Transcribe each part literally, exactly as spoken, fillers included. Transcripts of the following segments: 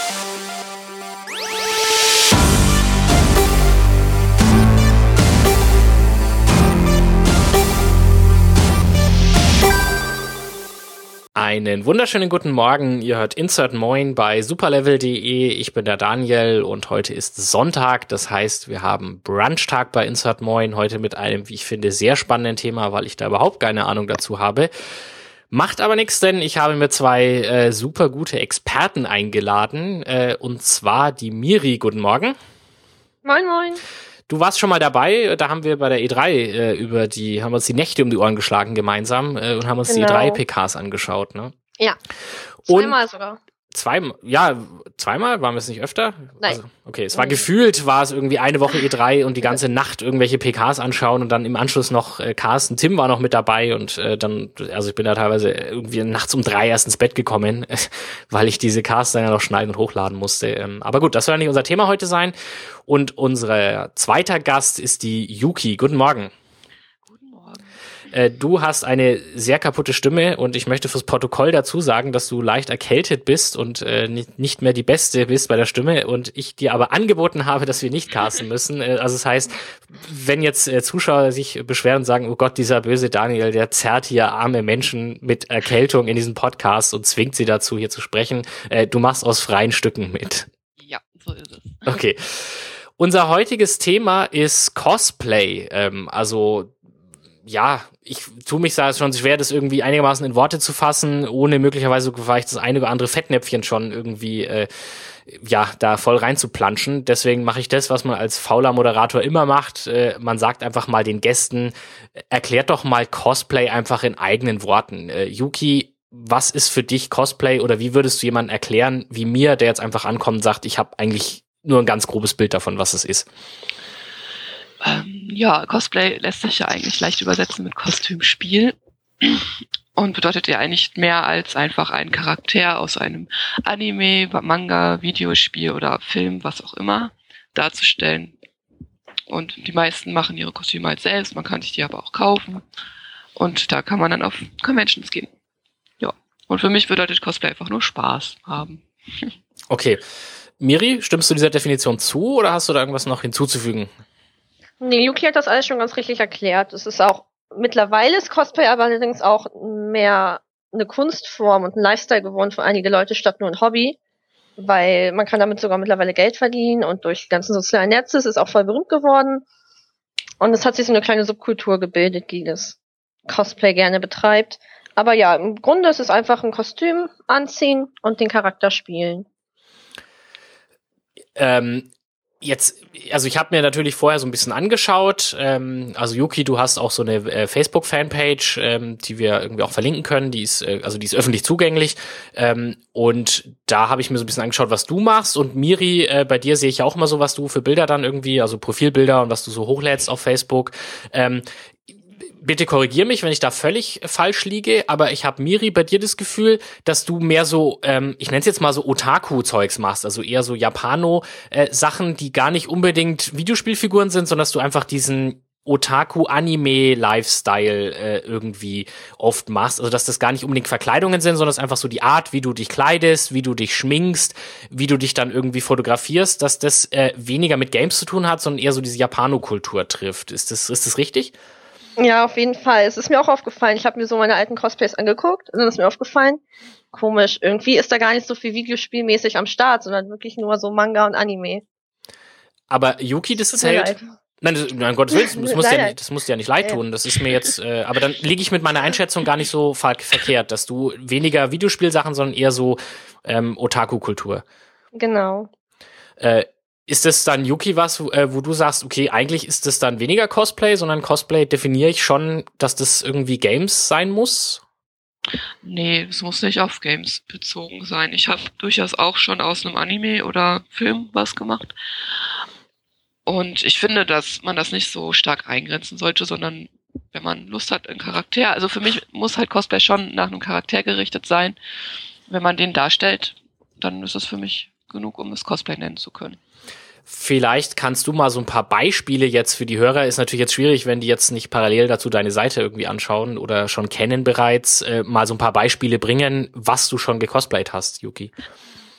Einen wunderschönen guten Morgen, ihr hört Insert Moin bei superlevel punkt de, ich bin der Daniel und heute ist Sonntag, das heißt, wir haben Brunchtag bei Insert Moin, heute mit einem, wie ich finde, sehr spannenden Thema, weil ich da überhaupt keine Ahnung dazu habe. Macht aber nichts, denn ich habe mir zwei äh, super gute Experten eingeladen, äh, und zwar die Miri, guten Morgen. Moin, moin. Du warst schon mal dabei, da haben wir bei der E drei äh, über die, haben uns die Nächte um die Ohren geschlagen gemeinsam äh, und haben uns genau. die E drei P Ks angeschaut, ne? Ja, zweimal und sogar. Zweimal, ja, zweimal, waren wir es nicht öfter? Nein. Also, okay, es war mhm. gefühlt, war es irgendwie eine Woche E drei und die ganze Nacht irgendwelche P Ks anschauen und dann im Anschluss noch äh, Carsten, Tim war noch mit dabei und äh, dann, also ich bin da teilweise irgendwie nachts um drei erst ins Bett gekommen, weil ich diese Cars dann ja noch schneiden und hochladen musste. Ähm, aber gut, das soll ja nicht unser Thema heute sein. Und unser zweiter Gast ist die Yuki. Guten Morgen. Du hast eine sehr kaputte Stimme und ich möchte fürs Protokoll dazu sagen, dass du leicht erkältet bist und äh, nicht mehr die Beste bist bei der Stimme und ich dir aber angeboten habe, dass wir nicht casten müssen. Äh, also das heißt, wenn jetzt äh, Zuschauer sich beschweren und sagen, oh Gott, dieser böse Daniel, der zerrt hier arme Menschen mit Erkältung in diesen Podcast und zwingt sie dazu, hier zu sprechen, äh, du machst aus freien Stücken mit. Ja, so ist es. Okay. Unser heutiges Thema ist Cosplay, ähm, also ja, ich tue mich da schon schwer, das irgendwie einigermaßen in Worte zu fassen, ohne möglicherweise vielleicht das eine oder andere Fettnäpfchen schon irgendwie, äh, ja, da voll reinzuplanschen. Deswegen mache ich das, was man als fauler Moderator immer macht. Äh, man sagt einfach mal den Gästen, erklärt doch mal Cosplay einfach in eigenen Worten. Äh, Yuki, was ist für dich Cosplay oder wie würdest du jemandem erklären, wie mir, der jetzt einfach ankommt und sagt, ich habe eigentlich nur ein ganz grobes Bild davon, was es ist? Ähm, ja, Cosplay lässt sich ja eigentlich leicht übersetzen mit Kostümspiel und bedeutet ja eigentlich mehr als einfach einen Charakter aus einem Anime, Manga, Videospiel oder Film, was auch immer, darzustellen. Und die meisten machen ihre Kostüme halt selbst, man kann sich die aber auch kaufen und da kann man dann auf Conventions gehen. Ja, und für mich bedeutet Cosplay einfach nur Spaß haben. Okay. Miri, stimmst du dieser Definition zu oder hast du da irgendwas noch hinzuzufügen? Nee, Yuki hat das alles schon ganz richtig erklärt. Es ist auch, mittlerweile ist Cosplay aber allerdings auch mehr eine Kunstform und ein Lifestyle geworden für einige Leute statt nur ein Hobby, weil man kann damit sogar mittlerweile Geld verdienen und durch die ganzen sozialen Netze ist es auch voll berühmt geworden. Und es hat sich so eine kleine Subkultur gebildet, die das Cosplay gerne betreibt. Aber ja, im Grunde ist es einfach ein Kostüm anziehen und den Charakter spielen. Ähm, Jetzt, also ich habe mir natürlich vorher so ein bisschen angeschaut, ähm, also Yuki, du hast auch so eine äh, Facebook-Fanpage, ähm, die wir irgendwie auch verlinken können, die ist, äh, also die ist öffentlich zugänglich, ähm, und da habe ich mir so ein bisschen angeschaut, was du machst, und Miri, äh, bei dir sehe ich ja auch immer so, was du für Bilder dann irgendwie, also Profilbilder und was du so hochlädst auf Facebook. ähm, Bitte korrigier mich, wenn ich da völlig falsch liege, aber ich habe, Miri, bei dir das Gefühl, dass du mehr so, ähm, ich nenne es jetzt mal so Otaku-Zeugs machst, also eher so Japano-Sachen, äh, die gar nicht unbedingt Videospielfiguren sind, sondern dass du einfach diesen Otaku-Anime-Lifestyle äh, irgendwie oft machst. Also dass das gar nicht unbedingt Verkleidungen sind, sondern es ist einfach so die Art, wie du dich kleidest, wie du dich schminkst, wie du dich dann irgendwie fotografierst, dass das äh, weniger mit Games zu tun hat, sondern eher so diese Japano-Kultur trifft. Ist das, ist das richtig? Ja, auf jeden Fall. Es ist mir auch aufgefallen. Ich habe mir so meine alten Cosplays angeguckt und dann ist mir aufgefallen, komisch, irgendwie ist da gar nicht so viel Videospielmäßig am Start, sondern wirklich nur so Manga und Anime. Aber Yuki, das zählt... Nein, das, nein, Gottes Willen, das muss ja nicht, das muss ja nicht leid tun. Das ist mir jetzt, äh, aber dann liege ich mit meiner Einschätzung gar nicht so ver- verkehrt, dass du weniger Videospielsachen, sondern eher so ähm, Otaku-Kultur. Genau. Äh, Ist das dann, Yuki, was, äh, wo du sagst, okay, eigentlich ist das dann weniger Cosplay, sondern Cosplay definiere ich schon, dass das irgendwie Games sein muss? Nee, es muss nicht auf Games bezogen sein. Ich habe durchaus auch schon aus einem Anime oder Film was gemacht. Und ich finde, dass man das nicht so stark eingrenzen sollte, sondern wenn man Lust hat, einen Charakter, also für mich muss halt Cosplay schon nach einem Charakter gerichtet sein. Wenn man den darstellt, dann ist das für mich genug, um es Cosplay nennen zu können. Vielleicht kannst du mal so ein paar Beispiele jetzt für die Hörer, ist natürlich jetzt schwierig, wenn die jetzt nicht parallel dazu deine Seite irgendwie anschauen oder schon kennen bereits, äh, mal so ein paar Beispiele bringen, was du schon gecosplayt hast, Yuki.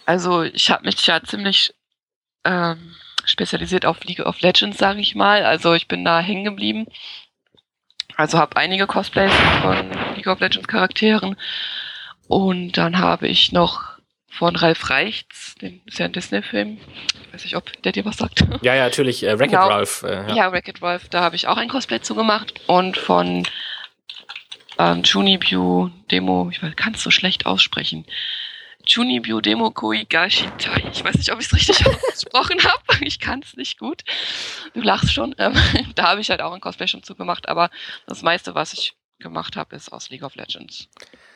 Also ich habe mich ja ziemlich ähm, spezialisiert auf League of Legends, sage ich mal. Also ich bin da hängen geblieben. Also habe einige Cosplays von League of Legends Charakteren. Und dann habe ich noch von Ralf Reichts, den ist ja ein Disney-Film. Ich weiß nicht, ob der dir was sagt. Ja, ja, natürlich. Äh, Wreck-It genau. Ralph. Äh, ja, ja Wreck-It Ralph, da habe ich auch ein Cosplay zugemacht. Und von ähm, Junibu Demo, ich kann es so schlecht aussprechen. Junibu Demo Koi Gashitai. Ich weiß nicht, ob ich es richtig ausgesprochen habe. Ich kann es nicht gut. Du lachst schon. Ähm, da habe ich halt auch ein Cosplay schon zugemacht. Aber das meiste, was ich gemacht habe, ist aus League of Legends.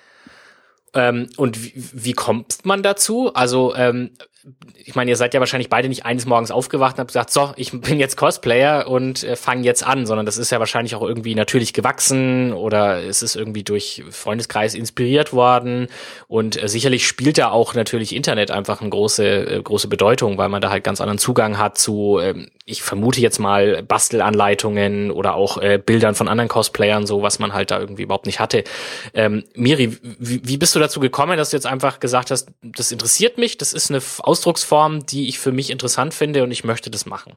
Ähm, und wie, wie kommt man dazu? Also, ähm, ich meine, ihr seid ja wahrscheinlich beide nicht eines Morgens aufgewacht und habt gesagt, so, ich bin jetzt Cosplayer und äh, fange jetzt an, sondern das ist ja wahrscheinlich auch irgendwie natürlich gewachsen oder es ist irgendwie durch Freundeskreis inspiriert worden und äh, sicherlich spielt da auch natürlich Internet einfach eine große äh, große Bedeutung, weil man da halt ganz anderen Zugang hat zu, ähm, ich vermute jetzt mal, Bastelanleitungen oder auch äh, Bildern von anderen Cosplayern, so was man halt da irgendwie überhaupt nicht hatte. Ähm, Miri, wie, wie bist du dazu gekommen, dass du jetzt einfach gesagt hast, das interessiert mich, das ist eine Ausdrucksform, die ich für mich interessant finde und ich möchte das machen?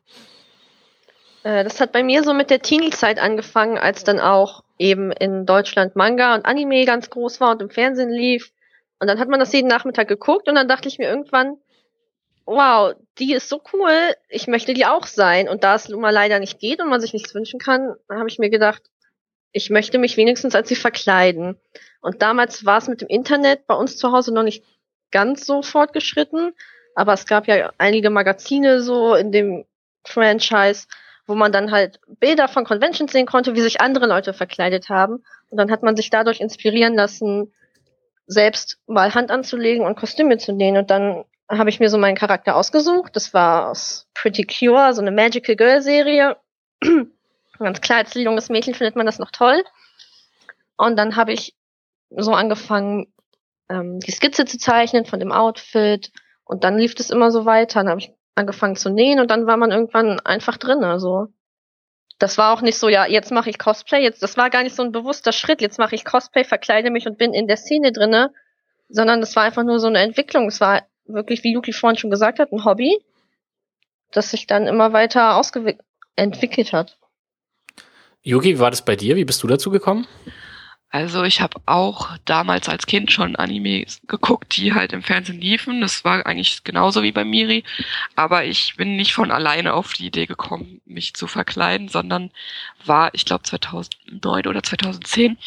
Äh, das hat bei mir so mit der Teenie-Zeit angefangen, als dann auch eben in Deutschland Manga und Anime ganz groß war und im Fernsehen lief. Und dann hat man das jeden Nachmittag geguckt und dann dachte ich mir irgendwann, wow, die ist so cool, ich möchte die auch sein. Und da es nun mal leider nicht geht und man sich nichts wünschen kann, habe ich mir gedacht, ich möchte mich wenigstens als sie verkleiden. Und damals war es mit dem Internet bei uns zu Hause noch nicht ganz so fortgeschritten, aber es gab ja einige Magazine so in dem Franchise, wo man dann halt Bilder von Conventions sehen konnte, wie sich andere Leute verkleidet haben. Und dann hat man sich dadurch inspirieren lassen, selbst mal Hand anzulegen und Kostüme zu nähen. Und dann habe ich mir so meinen Charakter ausgesucht. Das war aus Pretty Cure, so eine Magical Girl Serie. Ganz klar, als junges Mädchen findet man das noch toll. Und dann habe ich so angefangen, ähm, die Skizze zu zeichnen von dem Outfit. Und dann lief das immer so weiter. Dann habe ich angefangen zu nähen und dann war man irgendwann einfach drin. Also das war auch nicht so, ja, jetzt mache ich Cosplay. Jetzt, das war gar nicht so ein bewusster Schritt. Jetzt mache ich Cosplay, verkleide mich und bin in der Szene drinne. Sondern das war einfach nur so eine Entwicklung. Es war wirklich, wie Yuki vorhin schon gesagt hat, ein Hobby, das sich dann immer weiter ausentwickelt hat. Yuki, wie war das bei dir? Wie bist du dazu gekommen? Also ich habe auch damals als Kind schon Animes geguckt, die halt im Fernsehen liefen. Das war eigentlich genauso wie bei Miri. Aber ich bin nicht von alleine auf die Idee gekommen, mich zu verkleiden, sondern war, ich glaube zweitausendneun oder zweitausendzehn,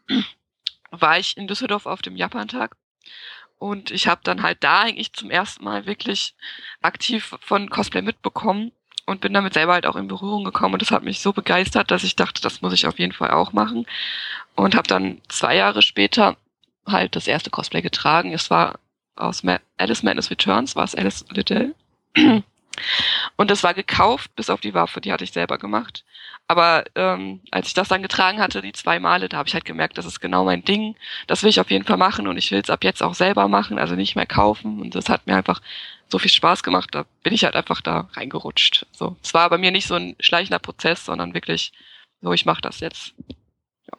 war ich in Düsseldorf auf dem Japantag. Und ich habe dann halt da eigentlich zum ersten Mal wirklich aktiv von Cosplay mitbekommen und bin damit selber halt auch in Berührung gekommen. Und das hat mich so begeistert, dass ich dachte, das muss ich auf jeden Fall auch machen. Und habe dann zwei Jahre später halt das erste Cosplay getragen. Es war aus Ma- Alice Madness Returns, war es Alice Liddell. Und es war gekauft, bis auf die Waffe, die hatte ich selber gemacht. Aber ähm, als ich das dann getragen hatte, die zwei Male, da habe ich halt gemerkt, das ist genau mein Ding. Das will ich auf jeden Fall machen und ich will es ab jetzt auch selber machen, also nicht mehr kaufen. Und das hat mir einfach so viel Spaß gemacht, da bin ich halt einfach da reingerutscht. So, es war bei mir nicht so ein schleichender Prozess, sondern wirklich so, ich mache das jetzt. Ja.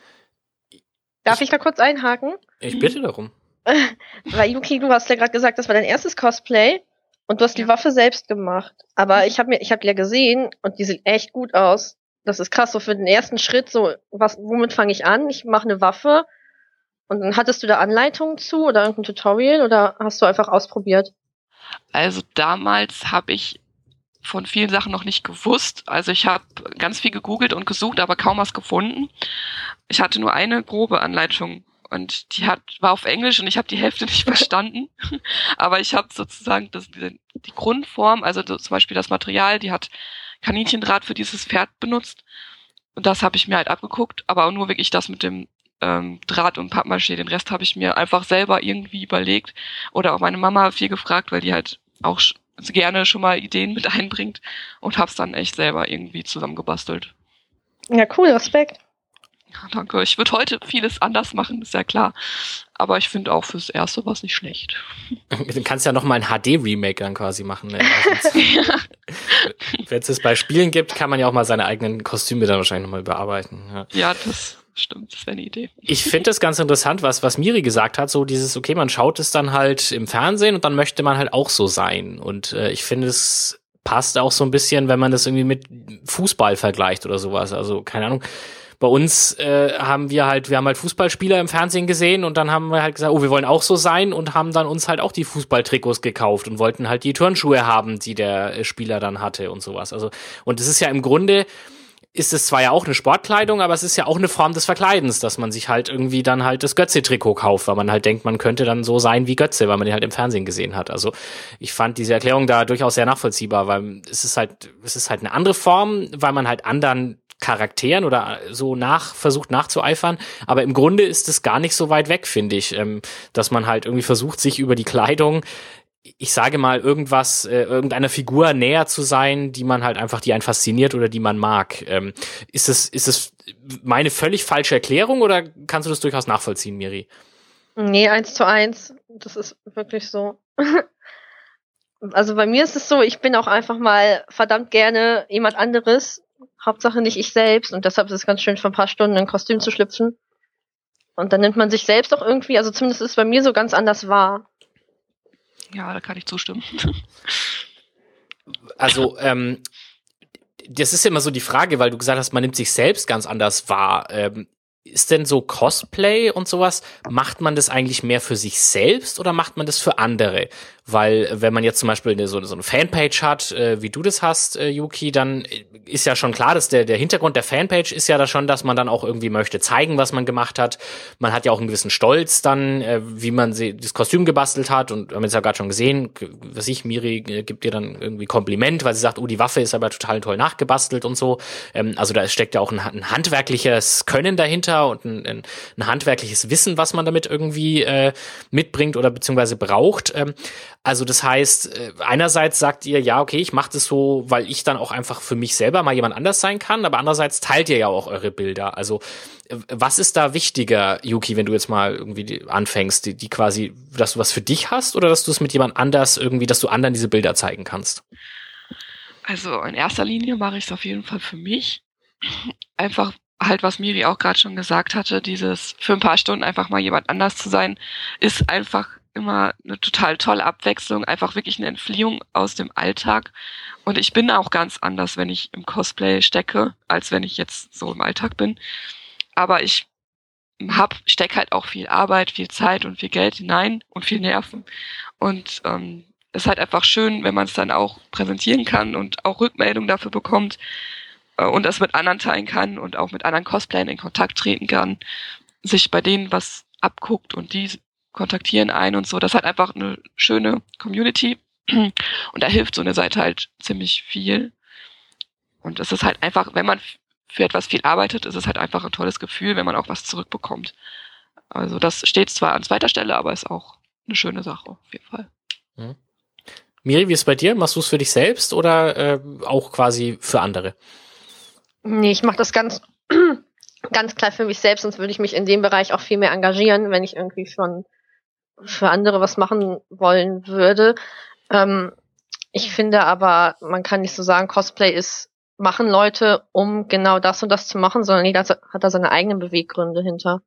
Darf ich da kurz einhaken? Ich bitte darum. Weil Yuki, du hast ja gerade gesagt, das war dein erstes Cosplay und du hast die Ja. Waffe selbst gemacht. Aber ich habe mir, ich habe die ja gesehen und die sieht echt gut aus. Das ist krass, so für den ersten Schritt, so, was, womit fange ich an? Ich mache eine Waffe. Und dann hattest du da Anleitungen zu oder irgendein Tutorial oder hast du einfach ausprobiert? Also damals habe ich von vielen Sachen noch nicht gewusst. Also ich habe ganz viel gegoogelt und gesucht, aber kaum was gefunden. Ich hatte nur eine grobe Anleitung und die hat war auf Englisch und ich habe die Hälfte nicht verstanden. Aber ich habe sozusagen das, die, die Grundform, also zum Beispiel das Material, die hat Kaninchendraht für dieses Pferd benutzt. Und das habe ich mir halt abgeguckt, aber auch nur wirklich das mit dem ähm, Draht und Pappmaché. Den Rest habe ich mir einfach selber irgendwie überlegt. Oder auch meine Mama viel gefragt, weil die halt auch sch- gerne schon mal Ideen mit einbringt und hab's dann echt selber irgendwie zusammengebastelt. Ja, cool, Respekt. Ja, danke. Ich würde heute vieles anders machen, ist ja klar. Aber ich finde auch fürs Erste was nicht schlecht. Du kannst ja noch mal ein H D-Remake dann quasi machen. Ne? Also, Ja. wenn es es bei Spielen gibt, kann man ja auch mal seine eigenen Kostüme dann wahrscheinlich noch mal überarbeiten. Ja. Ja, das stimmt, das wäre eine Idee. Ich finde das ganz interessant, was, was Miri gesagt hat, so dieses, okay, man schaut es dann halt im Fernsehen und dann möchte man halt auch so sein. Und äh, ich finde, es passt auch so ein bisschen, wenn man das irgendwie mit Fußball vergleicht oder sowas. Also, keine Ahnung. Bei uns äh, haben wir halt, wir haben halt Fußballspieler im Fernsehen gesehen und dann haben wir halt gesagt, oh, wir wollen auch so sein und haben dann uns halt auch die Fußballtrikots gekauft und wollten halt die Turnschuhe haben, die der Spieler dann hatte und sowas. Also, und es ist ja im Grunde, ist es zwar ja auch eine Sportkleidung, aber es ist ja auch eine Form des Verkleidens, dass man sich halt irgendwie dann halt das Götze-Trikot kauft, weil man halt denkt, man könnte dann so sein wie Götze, weil man den halt im Fernsehen gesehen hat. Also ich fand diese Erklärung da durchaus sehr nachvollziehbar, weil es ist halt, es ist halt eine andere Form, weil man halt anderen Charakteren oder so nach versucht nachzueifern, aber im Grunde ist es gar nicht so weit weg, finde ich, ähm, dass man halt irgendwie versucht, sich über die Kleidung, ich sage mal, irgendwas, äh, irgendeiner Figur näher zu sein, die man halt einfach, die einen fasziniert oder die man mag. Ähm, ist es, ist es meine völlig falsche Erklärung oder kannst du das durchaus nachvollziehen, Miri? Nee, eins zu eins. Das ist wirklich so. Also bei mir ist es so, ich bin auch einfach mal verdammt gerne jemand anderes. Hauptsache nicht ich selbst. Und deshalb ist es ganz schön, für ein paar Stunden in ein Kostüm zu schlüpfen. Und dann nimmt man sich selbst auch irgendwie, also zumindest ist es bei mir so ganz anders wahr. Ja, da kann ich zustimmen. Also, ähm, das ist ja immer so die Frage, weil du gesagt hast, man nimmt sich selbst ganz anders wahr. Ähm, ist denn so Cosplay und sowas, macht man das eigentlich mehr für sich selbst oder macht man das für andere? Weil wenn man jetzt zum Beispiel eine, so, so eine Fanpage hat, äh, wie du das hast, äh, Yuki, dann ist ja schon klar, dass der, der Hintergrund der Fanpage ist ja da schon, dass man dann auch irgendwie möchte zeigen, was man gemacht hat. Man hat ja auch einen gewissen Stolz dann, äh, wie man sie, das Kostüm gebastelt hat und wir haben es ja gerade schon gesehen, was ich, Miri äh, gibt dir dann irgendwie Kompliment, weil sie sagt, oh, die Waffe ist aber total toll nachgebastelt und so. Ähm, also da steckt ja auch ein, ein handwerkliches Können dahinter und ein, ein, ein handwerkliches Wissen, was man damit irgendwie äh, mitbringt oder beziehungsweise braucht. Ähm, Also das heißt, einerseits sagt ihr, ja, okay, ich mache das so, weil ich dann auch einfach für mich selber mal jemand anders sein kann, aber andererseits teilt ihr ja auch eure Bilder. Also was ist da wichtiger, Yuki, wenn du jetzt mal irgendwie anfängst, die, die quasi, dass du was für dich hast oder dass du es mit jemand anders irgendwie, dass du anderen diese Bilder zeigen kannst? Also in erster Linie mache ich es auf jeden Fall für mich. Einfach halt, was Miri auch gerade schon gesagt hatte, dieses für ein paar Stunden einfach mal jemand anders zu sein, ist einfach immer eine total tolle Abwechslung, einfach wirklich eine Entfliehung aus dem Alltag. Und ich bin auch ganz anders, wenn ich im Cosplay stecke, als wenn ich jetzt so im Alltag bin. Aber ich hab, steck halt auch viel Arbeit, viel Zeit und viel Geld hinein und viel Nerven. Und ähm, es ist halt einfach schön, wenn man es dann auch präsentieren kann und auch Rückmeldung dafür bekommt äh, und das mit anderen teilen kann und auch mit anderen Cosplayern in Kontakt treten kann, sich bei denen was abguckt und die kontaktieren ein und so. Das hat einfach eine schöne Community und da hilft so eine Seite halt ziemlich viel. Und es ist halt einfach, wenn man für etwas viel arbeitet, ist es halt einfach ein tolles Gefühl, wenn man auch was zurückbekommt. Also das steht zwar an zweiter Stelle, aber ist auch eine schöne Sache auf jeden Fall. Mhm. Miri, wie ist es bei dir? Machst du es für dich selbst oder äh, auch quasi für andere? Nee, ich mache das ganz ganz klar für mich selbst, sonst würde ich mich in dem Bereich auch viel mehr engagieren, wenn ich irgendwie schon für andere was machen wollen würde. Ähm, ich finde aber, man kann nicht so sagen, Cosplay ist, machen Leute, um genau das und das zu machen, sondern jeder hat da seine eigenen Beweggründe hinter.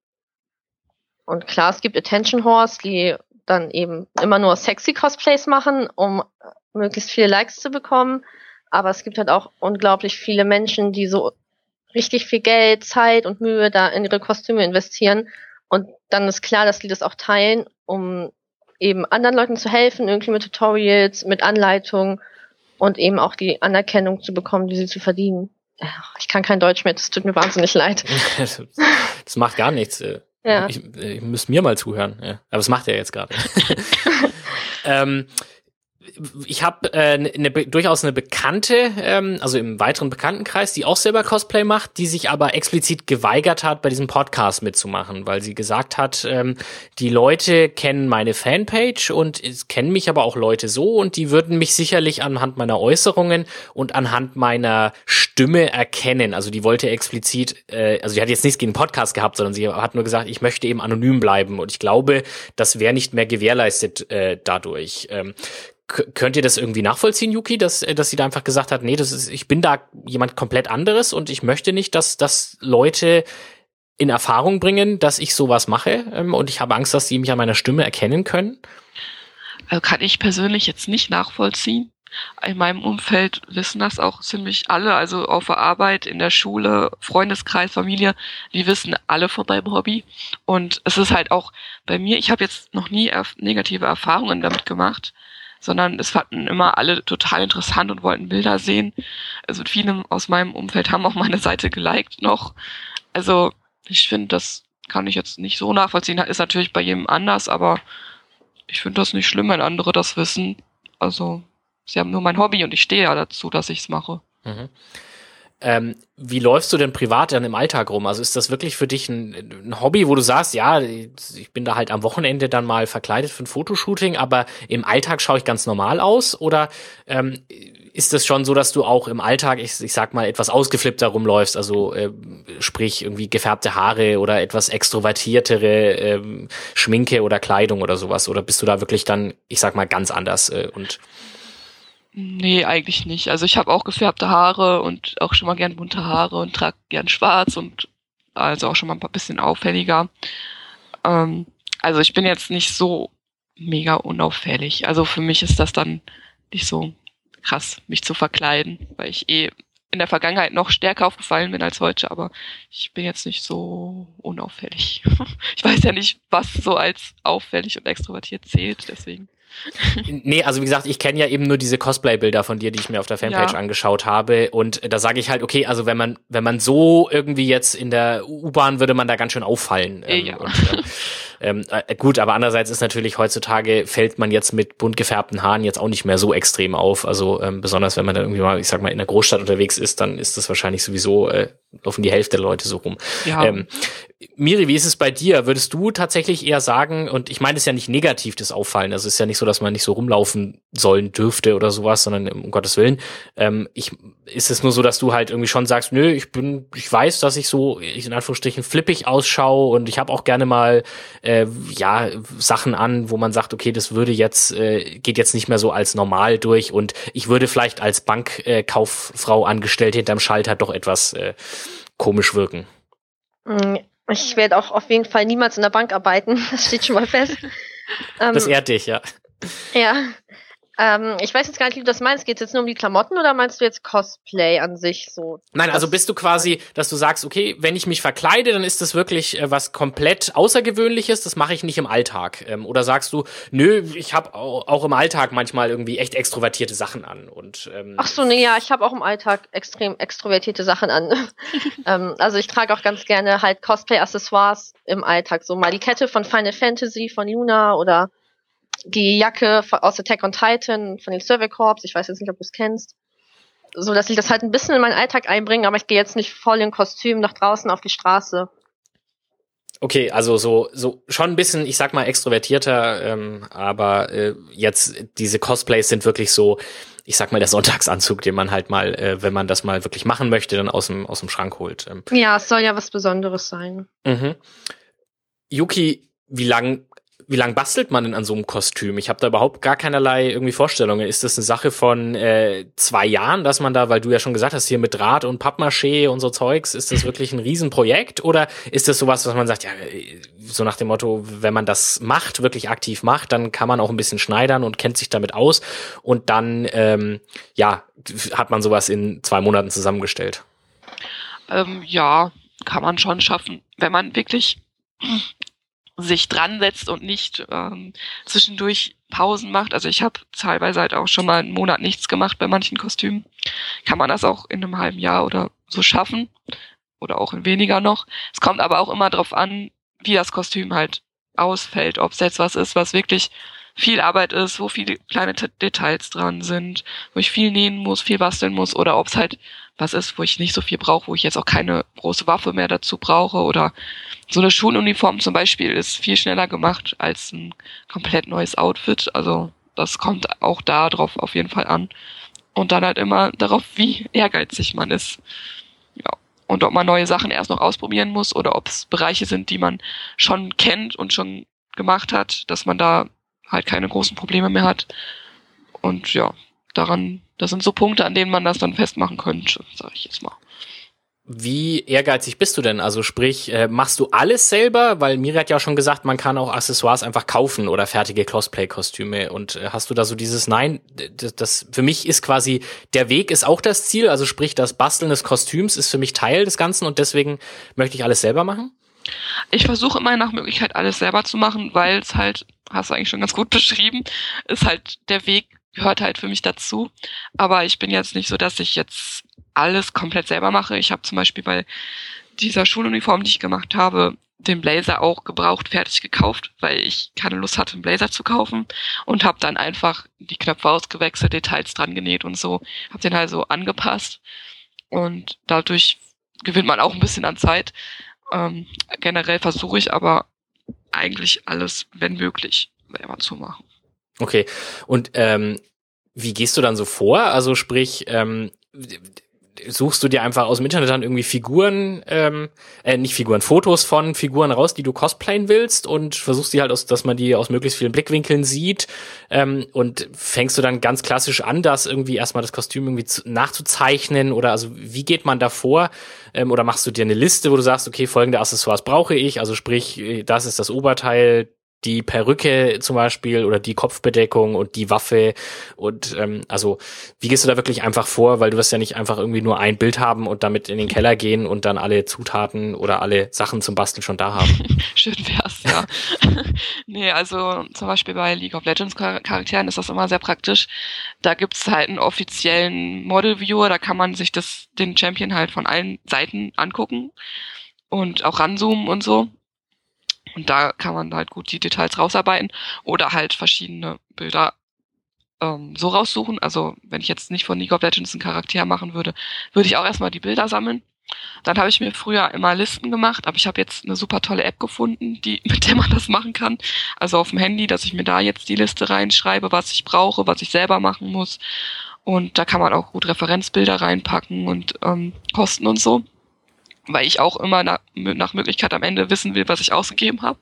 Und klar, es gibt Attention Whores, die dann eben immer nur sexy Cosplays machen, um möglichst viele Likes zu bekommen. Aber es gibt halt auch unglaublich viele Menschen, die so richtig viel Geld, Zeit und Mühe da in ihre Kostüme investieren. Und dann ist klar, dass die das auch teilen, um eben anderen Leuten zu helfen, irgendwie mit Tutorials, mit Anleitungen und eben auch die Anerkennung zu bekommen, die sie zu verdienen. Ich kann kein Deutsch mehr, das tut mir wahnsinnig leid. Das macht gar nichts. Ja. Ich, ich müsste mir mal zuhören. Ja. Aber das macht er jetzt gerade. ähm, ich habe äh, ne, durchaus eine Bekannte, ähm, also im weiteren Bekanntenkreis, die auch selber Cosplay macht, die sich aber explizit geweigert hat, bei diesem Podcast mitzumachen, weil sie gesagt hat, ähm, die Leute kennen meine Fanpage und es kennen mich aber auch Leute so und die würden mich sicherlich anhand meiner Äußerungen und anhand meiner Stimme erkennen. Also die wollte explizit, äh, also die hat jetzt nichts gegen den Podcast gehabt, sondern sie hat nur gesagt, ich möchte eben anonym bleiben und ich glaube, das wäre nicht mehr gewährleistet äh, dadurch. Ähm, Könnt ihr das irgendwie nachvollziehen, Yuki, dass dass sie da einfach gesagt hat, nee, das ist, ich bin da jemand komplett anderes und ich möchte nicht, dass dass Leute in Erfahrung bringen, dass ich sowas mache ähm, und ich habe Angst, dass die mich an meiner Stimme erkennen können? Also kann ich persönlich jetzt nicht nachvollziehen. In meinem Umfeld wissen das auch ziemlich alle, also auf der Arbeit, in der Schule, Freundeskreis, Familie, die wissen alle von meinem Hobby. Und es ist halt auch bei mir, ich habe jetzt noch nie erf- negative Erfahrungen damit gemacht, sondern es fanden immer alle total interessant und wollten Bilder sehen. Also viele aus meinem Umfeld haben auch meine Seite geliked noch. Also ich finde, das kann ich jetzt nicht so nachvollziehen. Ist natürlich bei jedem anders, aber ich finde das nicht schlimm, wenn andere das wissen. Also sie haben nur mein Hobby und ich stehe ja dazu, dass ich es mache. Mhm. Ähm, wie läufst du denn privat dann im Alltag rum? Also ist das wirklich für dich ein, ein Hobby, wo du sagst, ja, ich bin da halt am Wochenende dann mal verkleidet für ein Fotoshooting, aber im Alltag schaue ich ganz normal aus? Oder ähm, ist es schon so, dass du auch im Alltag, ich, ich sag mal, etwas ausgeflippter rumläufst? Also äh, sprich irgendwie gefärbte Haare oder etwas extrovertiertere äh, Schminke oder Kleidung oder sowas? Oder bist du da wirklich dann, ich sag mal, ganz anders äh, und Nee, eigentlich nicht. Also ich habe auch gefärbte Haare und auch schon mal gern bunte Haare und trage gern schwarz und also auch schon mal ein paar bisschen auffälliger. Ähm, also ich bin jetzt nicht so mega unauffällig. Also für mich ist das dann nicht so krass, mich zu verkleiden, weil ich eh in der Vergangenheit noch stärker aufgefallen bin als heute, aber ich bin jetzt nicht so unauffällig. Ich weiß ja nicht, was so als auffällig und extrovertiert zählt, deswegen. Nee, also wie gesagt, ich kenne ja eben nur diese Cosplay-Bilder von dir, die ich mir auf der Fanpage Ja. angeschaut habe und da sage ich halt, okay, also wenn man wenn man so irgendwie jetzt in der U-Bahn würde man da ganz schön auffallen. Ähm, Ja. und, ähm, äh, gut, aber andererseits ist natürlich heutzutage fällt man jetzt mit bunt gefärbten Haaren jetzt auch nicht mehr so extrem auf, also ähm, besonders wenn man dann irgendwie mal, ich sag mal, in der Großstadt unterwegs ist, dann ist das wahrscheinlich sowieso, äh, laufen die Hälfte der Leute so rum. Ja. Ähm, Miri, wie ist es bei dir? Würdest du tatsächlich eher sagen, und ich meine es ja nicht negativ, das Auffallen, also es ist ja nicht so, dass man nicht so rumlaufen sollen dürfte oder sowas, sondern um Gottes Willen. Ähm, ich, ist es nur so, dass du halt irgendwie schon sagst, nö, ich bin, ich weiß, dass ich so, ich in Anführungsstrichen flippig ausschaue und ich habe auch gerne mal äh, ja Sachen an, wo man sagt, okay, das würde jetzt, äh, geht jetzt nicht mehr so als normal durch und ich würde vielleicht als Bankkauffrau äh, angestellt hinterm Schalter doch etwas äh, komisch wirken. Ich werde auch auf jeden Fall niemals in der Bank arbeiten, das steht schon mal fest. Das ähm, ehrt dich, ja. Ja. Ähm, ich weiß jetzt gar nicht, wie du das meinst. Geht es jetzt nur um die Klamotten oder meinst du jetzt Cosplay an sich so? Nein, also bist du quasi, dass du sagst, okay, wenn ich mich verkleide, dann ist das wirklich äh, was komplett Außergewöhnliches, das mache ich nicht im Alltag. Ähm, oder sagst du, nö, ich habe auch, auch im Alltag manchmal irgendwie echt extrovertierte Sachen an. Und ähm, Ach so, nee, ja, ich habe auch im Alltag extrem extrovertierte Sachen an. ähm, also ich trage auch ganz gerne halt Cosplay-Accessoires im Alltag. So mal die Kette von Final Fantasy, von Yuna oder die Jacke aus Attack on Titan, von den Survey Corps. Ich weiß jetzt nicht, ob du es kennst. So, dass ich das halt ein bisschen in meinen Alltag einbringe, aber ich gehe jetzt nicht voll in Kostüm nach draußen auf die Straße. Okay, also so so schon ein bisschen, ich sag mal, extrovertierter, ähm, aber äh, jetzt diese Cosplays sind wirklich so, ich sag mal, der Sonntagsanzug, den man halt mal, äh, wenn man das mal wirklich machen möchte, dann aus dem aus dem Schrank holt. Ähm. Ja, es soll ja was Besonderes sein. Mhm. Yuki, wie lang Wie lang bastelt man denn an so einem Kostüm? Ich habe da überhaupt gar keinerlei irgendwie Vorstellungen. Ist das eine Sache von äh, zwei Jahren, dass man da, weil du ja schon gesagt hast, hier mit Draht und Pappmaché und so Zeugs, ist das wirklich ein Riesenprojekt? Oder ist das sowas, was man sagt, ja, so nach dem Motto, wenn man das macht, wirklich aktiv macht, dann kann man auch ein bisschen schneidern und kennt sich damit aus und dann, ähm, ja, hat man sowas in zwei Monaten zusammengestellt? Ähm, ja, kann man schon schaffen, wenn man wirklich sich dran setzt und nicht ähm, zwischendurch Pausen macht. Also ich habe teilweise halt auch schon mal einen Monat nichts gemacht bei manchen Kostümen. Kann man das auch in einem halben Jahr oder so schaffen oder auch in weniger noch. Es kommt aber auch immer drauf an, wie das Kostüm halt ausfällt. Ob es jetzt was ist, was wirklich viel Arbeit ist, wo viele kleine T- Details dran sind, wo ich viel nähen muss, viel basteln muss, oder ob es halt was ist, wo ich nicht so viel brauche, wo ich jetzt auch keine große Waffe mehr dazu brauche, oder so eine Schuluniform zum Beispiel ist viel schneller gemacht als ein komplett neues Outfit. Also das kommt auch da drauf auf jeden Fall an. Und dann halt immer darauf, wie ehrgeizig man ist. Ja. Und ob man neue Sachen erst noch ausprobieren muss oder ob es Bereiche sind, die man schon kennt und schon gemacht hat, dass man da halt keine großen Probleme mehr hat. Und ja, daran, das sind so Punkte, an denen man das dann festmachen könnte, sage ich jetzt mal. Wie ehrgeizig bist du denn? Also sprich, äh, machst du alles selber? Weil Miri hat ja schon gesagt, man kann auch Accessoires einfach kaufen oder fertige Cosplay-Kostüme. Und äh, hast du da so dieses Nein, das, das für mich ist quasi, der Weg ist auch das Ziel. Also sprich, das Basteln des Kostüms ist für mich Teil des Ganzen und deswegen möchte ich alles selber machen? Ich versuche immer nach Möglichkeit alles selber zu machen, weil es halt, hast du eigentlich schon ganz gut beschrieben, ist halt der Weg, gehört halt für mich dazu. Aber ich bin jetzt nicht so, dass ich jetzt alles komplett selber mache. Ich habe zum Beispiel bei dieser Schuluniform, die ich gemacht habe, den Blazer auch gebraucht, fertig gekauft, weil ich keine Lust hatte, einen Blazer zu kaufen und habe dann einfach die Knöpfe ausgewechselt, Details dran genäht und so. Habe den halt so angepasst und dadurch gewinnt man auch ein bisschen an Zeit. Ähm, generell versuche ich aber eigentlich alles, wenn möglich, selber zu machen. Okay, und ähm, wie gehst du dann so vor? Also sprich, ähm, suchst du dir einfach aus dem Internet dann irgendwie Figuren, ähm, äh, nicht Figuren, Fotos von Figuren raus, die du cosplayen willst und versuchst die halt, aus, dass man die aus möglichst vielen Blickwinkeln sieht ähm, und fängst du dann ganz klassisch an, das irgendwie erstmal das Kostüm irgendwie zu, nachzuzeichnen oder also wie geht man da vor? Ähm, oder machst du dir eine Liste, wo du sagst, okay, folgende Accessoires brauche ich, also sprich, das ist das Oberteil, die Perücke zum Beispiel oder die Kopfbedeckung und die Waffe und ähm, also wie gehst du da wirklich einfach vor, weil du wirst ja nicht einfach irgendwie nur ein Bild haben und damit in den Keller gehen und dann alle Zutaten oder alle Sachen zum Basteln schon da haben. Schön wär's, ja. Nee, also zum Beispiel bei League of Legends Charakteren ist das immer sehr praktisch. Da gibt's halt einen offiziellen Model Viewer, da kann man sich das den Champion halt von allen Seiten angucken und auch ranzoomen und so. Und da kann man halt gut die Details rausarbeiten oder halt verschiedene Bilder ähm, so raussuchen. Also wenn ich jetzt nicht von League of Legends einen Charakter machen würde, würde ich auch erstmal die Bilder sammeln. Dann habe ich mir früher immer Listen gemacht, aber ich habe jetzt eine super tolle App gefunden, die mit der man das machen kann. Also auf dem Handy, dass ich mir da jetzt die Liste reinschreibe, was ich brauche, was ich selber machen muss. Und da kann man auch gut Referenzbilder reinpacken und ähm, Kosten und so. Weil ich auch immer nach, nach Möglichkeit am Ende wissen will, was ich ausgegeben habe.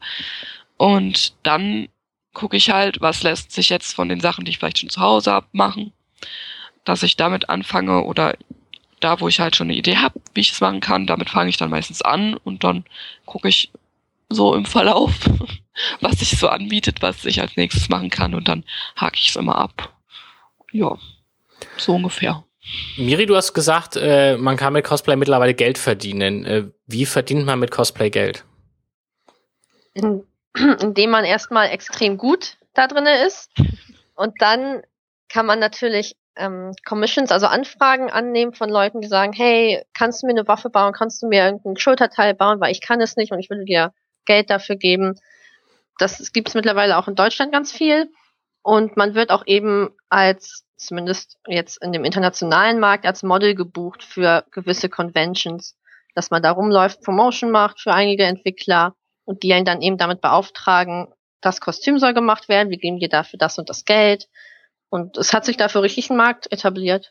Und dann gucke ich halt, was lässt sich jetzt von den Sachen, die ich vielleicht schon zu Hause habe, machen, dass ich damit anfange oder da, wo ich halt schon eine Idee habe, wie ich es machen kann, damit fange ich dann meistens an und dann gucke ich so im Verlauf, was sich so anbietet, was ich als nächstes machen kann und dann hake ich es immer ab. Ja, so ungefähr. Miri, du hast gesagt, äh, man kann mit Cosplay mittlerweile Geld verdienen. Äh, wie verdient man mit Cosplay Geld? In, indem man erstmal extrem gut da drinne ist und dann kann man natürlich ähm, Commissions, also Anfragen annehmen von Leuten, die sagen, hey, kannst du mir eine Waffe bauen, kannst du mir irgendein Schulterteil bauen, weil ich kann es nicht und ich würde dir Geld dafür geben. Das gibt es mittlerweile auch in Deutschland ganz viel und man wird auch eben als zumindest jetzt in dem internationalen Markt als Model gebucht für gewisse Conventions, dass man da rumläuft, Promotion macht für einige Entwickler und die einen dann eben damit beauftragen, das Kostüm soll gemacht werden, wir geben dir dafür das und das Geld und es hat sich dafür richtig ein Markt etabliert.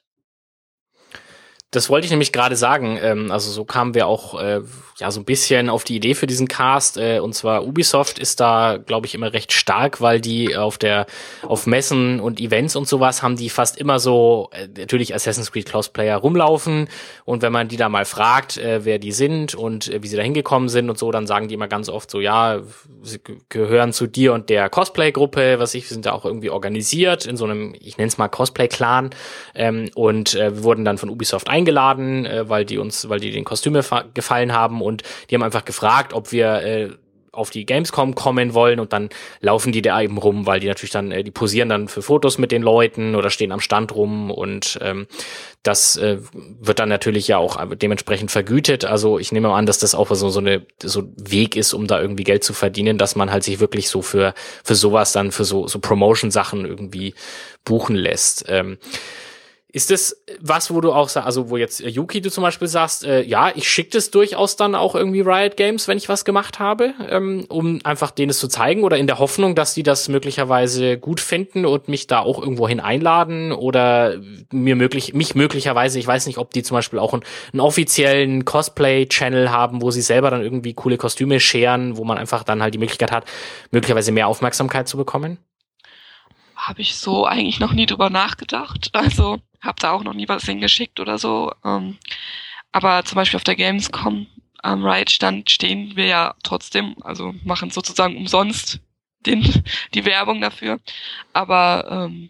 Das wollte ich nämlich gerade sagen. Ähm, also so kamen wir auch äh, ja so ein bisschen auf die Idee für diesen Cast. Äh, und zwar Ubisoft ist da, glaube ich, immer recht stark, weil die auf der auf Messen und Events und sowas haben die fast immer so äh, natürlich Assassin's Creed Cosplayer rumlaufen. Und wenn man die da mal fragt, äh, wer die sind und äh, wie sie da hingekommen sind und so, dann sagen die immer ganz oft so, ja, sie g- gehören zu dir und der Cosplay-Gruppe, was ich, wir sind da auch irgendwie organisiert in so einem, ich nenne es mal Cosplay-Clan. Ähm, und äh, wir wurden dann von Ubisoft eingeladen. eingeladen, äh, weil die uns, weil die den Kostüme fa- gefallen haben und die haben einfach gefragt, ob wir äh, auf die Gamescom kommen wollen und dann laufen die da eben rum, weil die natürlich dann, äh, die posieren dann für Fotos mit den Leuten oder stehen am Stand rum und ähm, das äh, wird dann natürlich ja auch dementsprechend vergütet. Also ich nehme mal an, dass das auch so so eine so ein Weg ist, um da irgendwie Geld zu verdienen, dass man halt sich wirklich so für für sowas dann für so so Promotion-Sachen irgendwie buchen lässt. Ähm, Ist das was, wo du auch sagst, also wo jetzt äh, Yuki, du zum Beispiel sagst, äh, ja, ich schicke das durchaus dann auch irgendwie Riot Games, wenn ich was gemacht habe, ähm, um einfach denen es zu zeigen oder in der Hoffnung, dass die das möglicherweise gut finden und mich da auch irgendwohin einladen oder mir möglich, mich möglicherweise, ich weiß nicht, ob die zum Beispiel auch einen, einen offiziellen Cosplay-Channel haben, wo sie selber dann irgendwie coole Kostüme scheren, wo man einfach dann halt die Möglichkeit hat, möglicherweise mehr Aufmerksamkeit zu bekommen? Habe ich so eigentlich noch nie drüber nachgedacht. Also habe da auch noch nie was hingeschickt oder so. Ähm, aber zum Beispiel auf der Gamescom am Riot-Stand stehen wir ja trotzdem, also machen sozusagen umsonst den, die Werbung dafür. Aber ähm,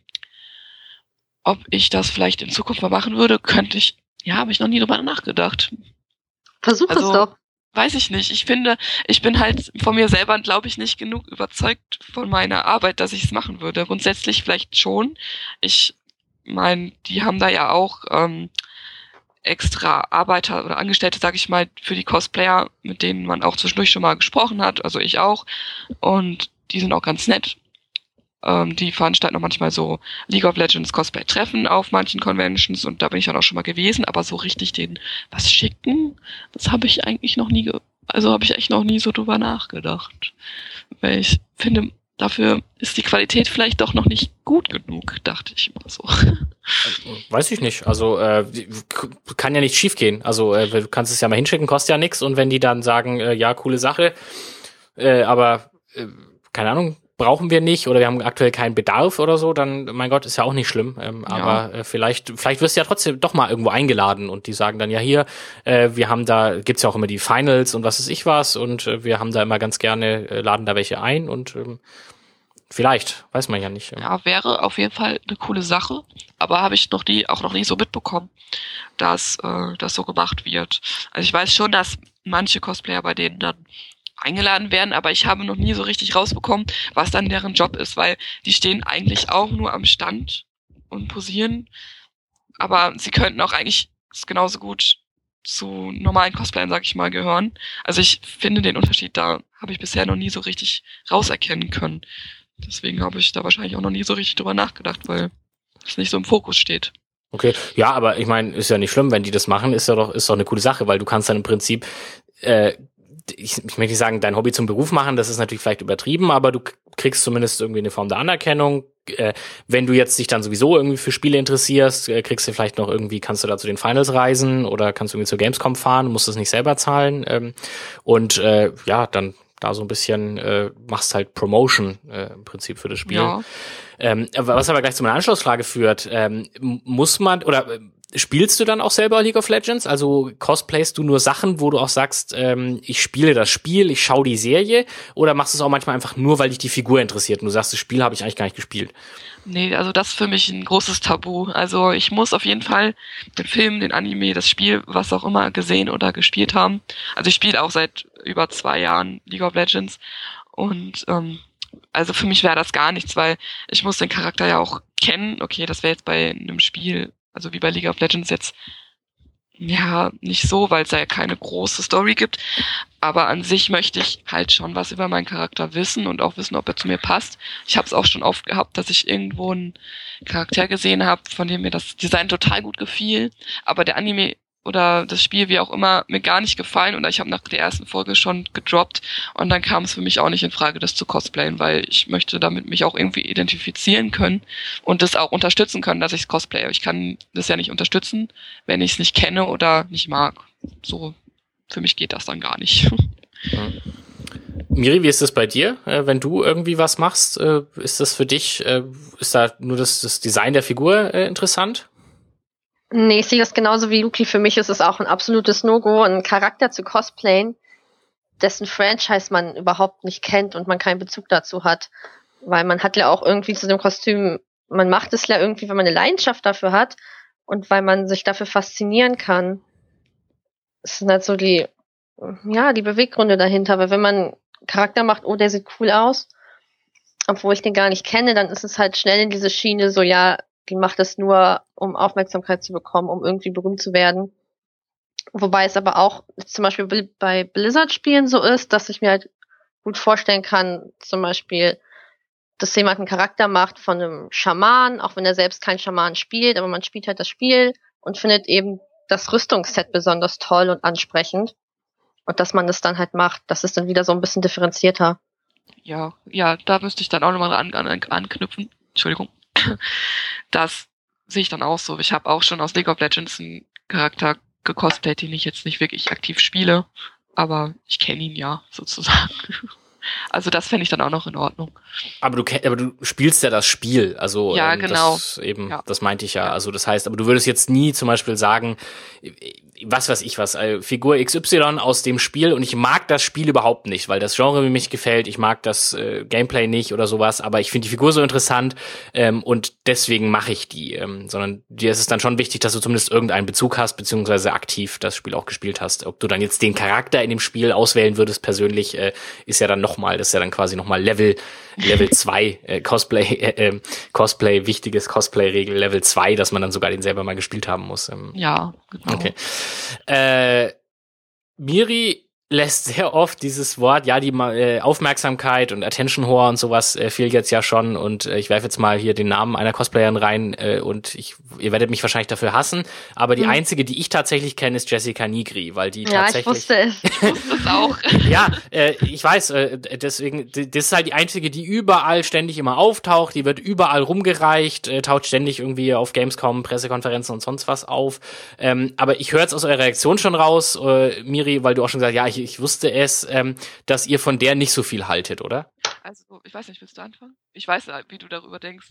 ob ich das vielleicht in Zukunft mal machen würde, könnte ich, ja, habe ich noch nie drüber nachgedacht. Versuch Also, es doch. Weiß ich nicht. Ich finde, ich bin halt von mir selber, glaube ich, nicht genug überzeugt von meiner Arbeit, dass ich es machen würde. Grundsätzlich vielleicht schon. Ich meine, die haben da ja auch ähm, extra Arbeiter oder Angestellte, sag ich mal, für die Cosplayer, mit denen man auch zwischendurch schon mal gesprochen hat, also ich auch. Und die sind auch ganz nett. Ähm, die veranstalten auch manchmal so League of Legends Cosplay-Treffen auf manchen Conventions und da bin ich dann auch schon mal gewesen, aber so richtig den was schicken, das habe ich eigentlich noch nie, ge- also habe ich echt noch nie so drüber nachgedacht. Weil ich finde, dafür ist die Qualität vielleicht doch noch nicht gut genug, dachte ich immer so. Weiß ich nicht. Also äh, kann ja nicht schief gehen. Also äh, du kannst es ja mal hinschicken, kostet ja nichts. Und wenn die dann sagen, äh, ja, coole Sache, äh, aber äh, keine Ahnung, brauchen wir nicht oder wir haben aktuell keinen Bedarf oder so, dann, mein Gott, ist ja auch nicht schlimm. Ähm, ja. Aber äh, vielleicht vielleicht wirst du ja trotzdem doch mal irgendwo eingeladen und die sagen dann, ja hier, äh, wir haben da, gibt's ja auch immer die Finals und was weiß ich was und äh, wir haben da immer ganz gerne, äh, laden da welche ein und ähm, vielleicht, weiß man ja nicht. Ja, wäre auf jeden Fall eine coole Sache, aber habe ich noch nie, auch noch nie so mitbekommen, dass äh, das so gemacht wird. Also ich weiß schon, dass manche Cosplayer bei denen dann eingeladen werden, aber ich habe noch nie so richtig rausbekommen, was dann deren Job ist, weil die stehen eigentlich auch nur am Stand und posieren, aber sie könnten auch eigentlich genauso gut zu normalen Cosplayern, sag ich mal, gehören. Also ich finde den Unterschied da, habe ich bisher noch nie so richtig rauserkennen können. Deswegen habe ich da wahrscheinlich auch noch nie so richtig drüber nachgedacht, weil es nicht so im Fokus steht. Okay, ja, aber ich meine, ist ja nicht schlimm, wenn die das machen, ist ja doch, ist doch eine coole Sache, weil du kannst dann im Prinzip äh, Ich, ich möchte nicht sagen, dein Hobby zum Beruf machen, das ist natürlich vielleicht übertrieben, aber du kriegst zumindest irgendwie eine Form der Anerkennung. Äh, wenn du jetzt dich dann sowieso irgendwie für Spiele interessierst, äh, kriegst du vielleicht noch irgendwie, kannst du da zu den Finals reisen oder kannst du irgendwie zur Gamescom fahren, musst das nicht selber zahlen. Ähm, und äh, ja, dann da so ein bisschen äh, machst halt Promotion äh, im Prinzip für das Spiel. Ja. Ähm, was aber gleich zu meiner Anschlussfrage führt, ähm, muss man oder äh, spielst du dann auch selber League of Legends? Also cosplayst du nur Sachen, wo du auch sagst, ähm, ich spiele das Spiel, ich schaue die Serie, oder machst du es auch manchmal einfach nur, weil dich die Figur interessiert und du sagst, das Spiel habe ich eigentlich gar nicht gespielt? Nee, also das ist für mich ein großes Tabu. Also ich muss auf jeden Fall den Film, den Anime, das Spiel, was auch immer gesehen oder gespielt haben. Also ich spiele auch seit über zwei Jahren League of Legends und ähm, also für mich wäre das gar nichts, weil ich muss den Charakter ja auch kennen. Okay, das wäre jetzt bei einem Spiel, also wie bei League of Legends jetzt, ja, nicht so, weil es da ja keine große Story gibt. Aber an sich möchte ich halt schon was über meinen Charakter wissen und auch wissen, ob er zu mir passt. Ich habe es auch schon oft gehabt, dass ich irgendwo einen Charakter gesehen habe, von dem mir das Design total gut gefiel, aber der Anime oder das Spiel, wie auch immer, mir gar nicht gefallen oder ich habe nach der ersten Folge schon gedroppt und dann kam es für mich auch nicht in Frage, das zu cosplayen, weil ich möchte damit mich auch irgendwie identifizieren können und das auch unterstützen können, dass ich es cosplaye. Ich kann das ja nicht unterstützen, wenn ich es nicht kenne oder nicht mag. So, für mich geht das dann gar nicht. Ja. Miri, wie ist das bei dir? Äh, wenn du irgendwie was machst, äh, ist das für dich, äh, ist da nur das, das Design der Figur äh, interessant? Nee, ich sehe das genauso wie Yuki. Für mich ist es auch ein absolutes No-Go, einen Charakter zu cosplayen, dessen Franchise man überhaupt nicht kennt und man keinen Bezug dazu hat. Weil man hat ja auch irgendwie zu dem Kostüm, man macht es ja irgendwie, wenn man eine Leidenschaft dafür hat und weil man sich dafür faszinieren kann. Das sind halt so die, ja, die Beweggründe dahinter. Weil wenn man einen Charakter macht, oh, der sieht cool aus, obwohl ich den gar nicht kenne, dann ist es halt schnell in diese Schiene so, ja, die macht es nur, um Aufmerksamkeit zu bekommen, um irgendwie berühmt zu werden. Wobei es aber auch zum Beispiel bei Blizzard-Spielen so ist, dass ich mir halt gut vorstellen kann, zum Beispiel, dass jemand einen Charakter macht von einem Schaman, auch wenn er selbst kein Schaman spielt, aber man spielt halt das Spiel und findet eben das Rüstungsset besonders toll und ansprechend. Und dass man das dann halt macht, das ist dann wieder so ein bisschen differenzierter. Ja, ja, da müsste ich dann auch nochmal an, an, anknüpfen. Entschuldigung. Das sehe ich dann auch so. Ich habe auch schon aus League of Legends einen Charakter gecosplayt, den ich jetzt nicht wirklich aktiv spiele, aber ich kenne ihn ja sozusagen. Also das fände ich dann auch noch in Ordnung. Aber du aber du spielst ja das Spiel, also ja, ähm, genau. Das eben, ja. das meinte ich ja. Also das heißt, aber du würdest jetzt nie zum Beispiel sagen, was weiß ich was, äh, Figur X Y aus dem Spiel und ich mag das Spiel überhaupt nicht, weil das Genre mir nicht gefällt, ich mag das äh, Gameplay nicht oder sowas, aber ich finde die Figur so interessant ähm, und deswegen mache ich die, ähm, sondern dir ist es dann schon wichtig, dass du zumindest irgendeinen Bezug hast, beziehungsweise aktiv das Spiel auch gespielt hast. Ob du dann jetzt den Charakter in dem Spiel auswählen würdest persönlich, äh, ist ja dann nochmal, das ist ja dann quasi nochmal Level Level zwei äh, Cosplay, äh, äh, Cosplay, wichtiges Cosplay-Regel, Level zwei, dass man dann sogar den selber mal gespielt haben muss. Ähm, Ja, genau. Okay. Äh, Miri lässt sehr oft dieses Wort, ja, die äh, Aufmerksamkeit und Attention Whore und sowas äh, fehlt jetzt ja schon und äh, ich werfe jetzt mal hier den Namen einer Cosplayerin rein äh, und ich, ihr werdet mich wahrscheinlich dafür hassen, aber die hm. einzige, die ich tatsächlich kenne, ist Jessica Nigri, weil die ja, tatsächlich... Ja, ich wusste es. Ich wusste es auch. Ja, äh, ich weiß, äh, deswegen, das ist halt die einzige, die überall ständig immer auftaucht, die wird überall rumgereicht, äh, taucht ständig irgendwie auf Gamescom, Pressekonferenzen und sonst was auf, ähm, aber ich höre jetzt aus eurer Reaktion schon raus, äh, Miri, weil du auch schon gesagt hast, ja, ich, ich wusste es, ähm, dass ihr von der nicht so viel haltet, oder? Also, ich weiß nicht, willst du anfangen? Ich weiß, wie du darüber denkst.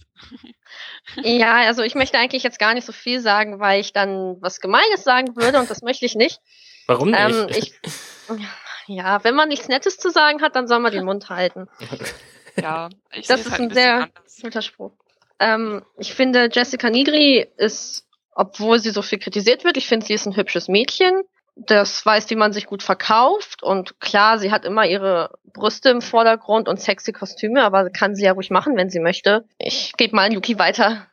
Ja, also ich möchte eigentlich jetzt gar nicht so viel sagen, weil ich dann was Gemeines sagen würde und das möchte ich nicht. Warum nicht? Ähm, ich, ja, wenn man nichts Nettes zu sagen hat, dann soll man den Mund halten. Ja, ich Das sehe es ist halt ein ein bisschen sehr anders. guter Spruch. Ähm, ich finde, Jessica Nigri ist, obwohl sie so viel kritisiert wird, ich finde, sie ist ein hübsches Mädchen. Das weiß, wie man sich gut verkauft. Und klar, sie hat immer ihre Brüste im Vordergrund und sexy Kostüme, aber kann sie ja ruhig machen, wenn sie möchte. Ich gebe mal an Yuki weiter.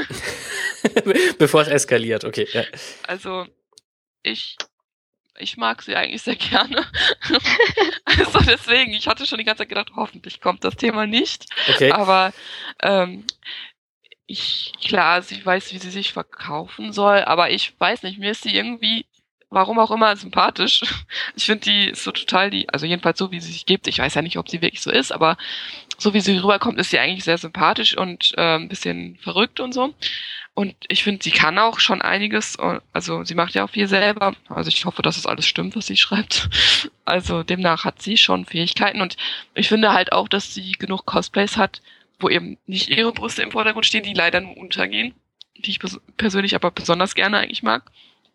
Bevor es eskaliert, okay. Ja. Also, ich, ich mag sie eigentlich sehr gerne. Also deswegen, ich hatte schon die ganze Zeit gedacht, hoffentlich kommt das Thema nicht. Okay. Aber ähm, ich, klar, sie weiß, wie sie sich verkaufen soll, aber ich weiß nicht, mir ist sie irgendwie, warum auch immer, sympathisch. Ich finde, die ist so total die, also jedenfalls so, wie sie sich gibt. Ich weiß ja nicht, ob sie wirklich so ist, aber so wie sie rüberkommt, ist sie eigentlich sehr sympathisch und äh, ein bisschen verrückt und so. Und ich finde, sie kann auch schon einiges, also sie macht ja auch viel selber. Also ich hoffe, dass es alles stimmt, was sie schreibt. Also demnach hat sie schon Fähigkeiten und ich finde halt auch, dass sie genug Cosplays hat, wo eben nicht ihre Brüste im Vordergrund stehen, die leider nur untergehen, die ich pers- persönlich aber besonders gerne eigentlich mag.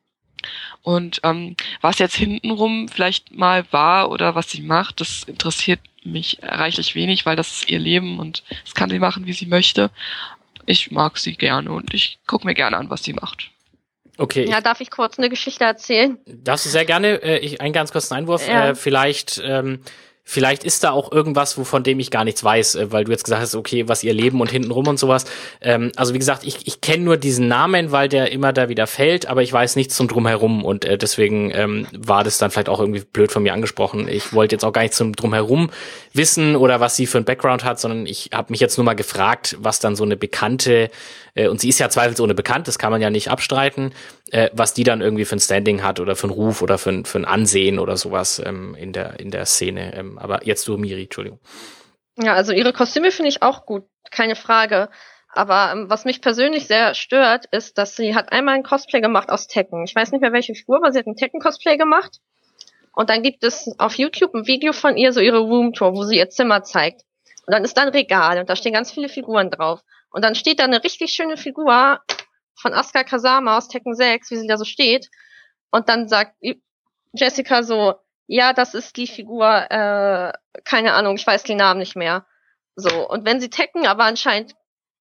Und ähm, was jetzt hintenrum vielleicht mal war oder was sie macht, das interessiert mich reichlich wenig, weil das ist ihr Leben und das kann sie machen, wie sie möchte. Ich mag sie gerne und ich gucke mir gerne an, was sie macht. Okay. Ja, darf ich kurz eine Geschichte erzählen? Darfst du sehr gerne, äh, ich, einen ganz kurzen Einwurf, Ja. äh, vielleicht, ähm, vielleicht ist da auch irgendwas, wovon dem ich gar nichts weiß, äh, weil du jetzt gesagt hast, okay, was ihr Leben und hintenrum und sowas. Ähm, also wie gesagt, ich, ich kenne nur diesen Namen, weil der immer da wieder fällt, aber ich weiß nichts zum Drumherum und äh, deswegen ähm, war das dann vielleicht auch irgendwie blöd von mir angesprochen. Ich wollte jetzt auch gar nichts zum Drumherum wissen oder was sie für ein Background hat, sondern ich habe mich jetzt nur mal gefragt, was dann so eine bekannte, äh, und sie ist ja zweifelsohne bekannt, das kann man ja nicht abstreiten, äh, was die dann irgendwie für ein Standing hat oder für einen Ruf oder für ein, für ein Ansehen oder sowas ähm, in der in der Szene. Ähm, aber jetzt du, Miri, Entschuldigung. Ja, also ihre Kostüme finde ich auch gut, keine Frage. Aber ähm, was mich persönlich sehr stört, ist, dass sie hat einmal ein Cosplay gemacht aus Tekken. Ich weiß nicht mehr welche Figur, aber sie hat ein Tekken-Cosplay gemacht. Und dann gibt es auf YouTube ein Video von ihr, so ihre Roomtour, wo sie ihr Zimmer zeigt. Und dann ist da ein Regal und da stehen ganz viele Figuren drauf. Und dann steht da eine richtig schöne Figur von Asuka Kasama aus Tekken sechs, wie sie da so steht. Und dann sagt Jessica so, ja, das ist die Figur, äh, keine Ahnung, ich weiß den Namen nicht mehr. So, und wenn sie Tekken aber anscheinend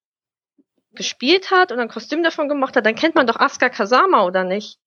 gespielt hat und ein Kostüm davon gemacht hat, dann kennt man doch Asuka Kasama, oder nicht?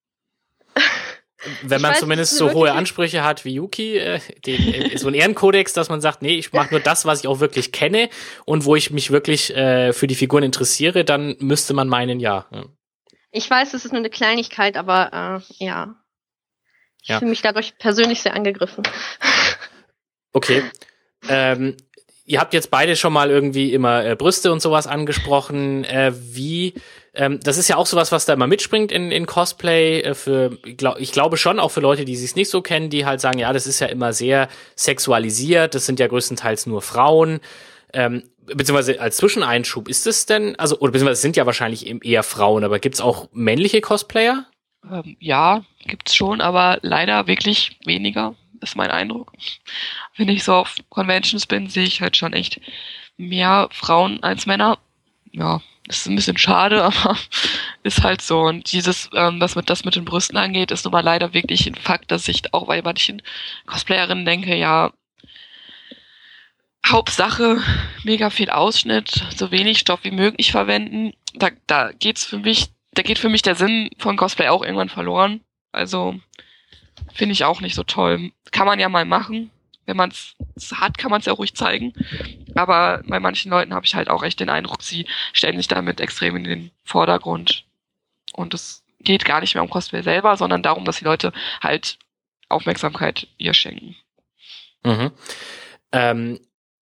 Wenn Ich man weiß, zumindest das ist so wirklich- hohe Ansprüche hat wie Yuki, äh, den, äh, so ein Ehrenkodex, dass man sagt, nee, ich mache nur das, was ich auch wirklich kenne und wo ich mich wirklich äh, für die Figuren interessiere, dann müsste man meinen, ja. ja. Ich weiß, es ist nur eine Kleinigkeit, aber äh, ja. Ich Ja. fühle mich dadurch persönlich sehr angegriffen. Okay. Ähm, ihr habt jetzt beide schon mal irgendwie immer äh, Brüste und sowas angesprochen. Äh, wie, ähm, das ist ja auch sowas, was da immer mitspringt in, in Cosplay. Äh, für, ich, glaub, ich glaube schon, auch für Leute, die es nicht so kennen, die halt sagen, ja, das ist ja immer sehr sexualisiert. Das sind ja größtenteils nur Frauen. Ähm, beziehungsweise als Zwischeneinschub, ist es denn, also, oder beziehungsweise es sind ja wahrscheinlich eben eher Frauen, aber gibt's auch männliche Cosplayer? Ähm, ja, gibt's schon, aber leider wirklich weniger, ist mein Eindruck. Wenn ich so auf Conventions bin, sehe ich halt schon echt mehr Frauen als Männer. Ja, das ist ein bisschen schade, aber ist halt so. Und dieses, ähm, was mit das mit den Brüsten angeht, ist nun mal leider wirklich ein Fakt, dass ich auch bei manchen Cosplayerinnen denke, ja, Hauptsache mega viel Ausschnitt, so wenig Stoff wie möglich verwenden. Da, da geht's für mich, da geht für mich der Sinn von Cosplay auch irgendwann verloren. Also finde ich auch nicht so toll. Kann man ja mal machen. Wenn man es hat, kann man es ja auch ruhig zeigen. Aber bei manchen Leuten habe ich halt auch echt den Eindruck, sie stellen sich damit extrem in den Vordergrund. Und es geht gar nicht mehr um Cosplay selber, sondern darum, dass die Leute halt Aufmerksamkeit ihr schenken. Mhm. Ähm,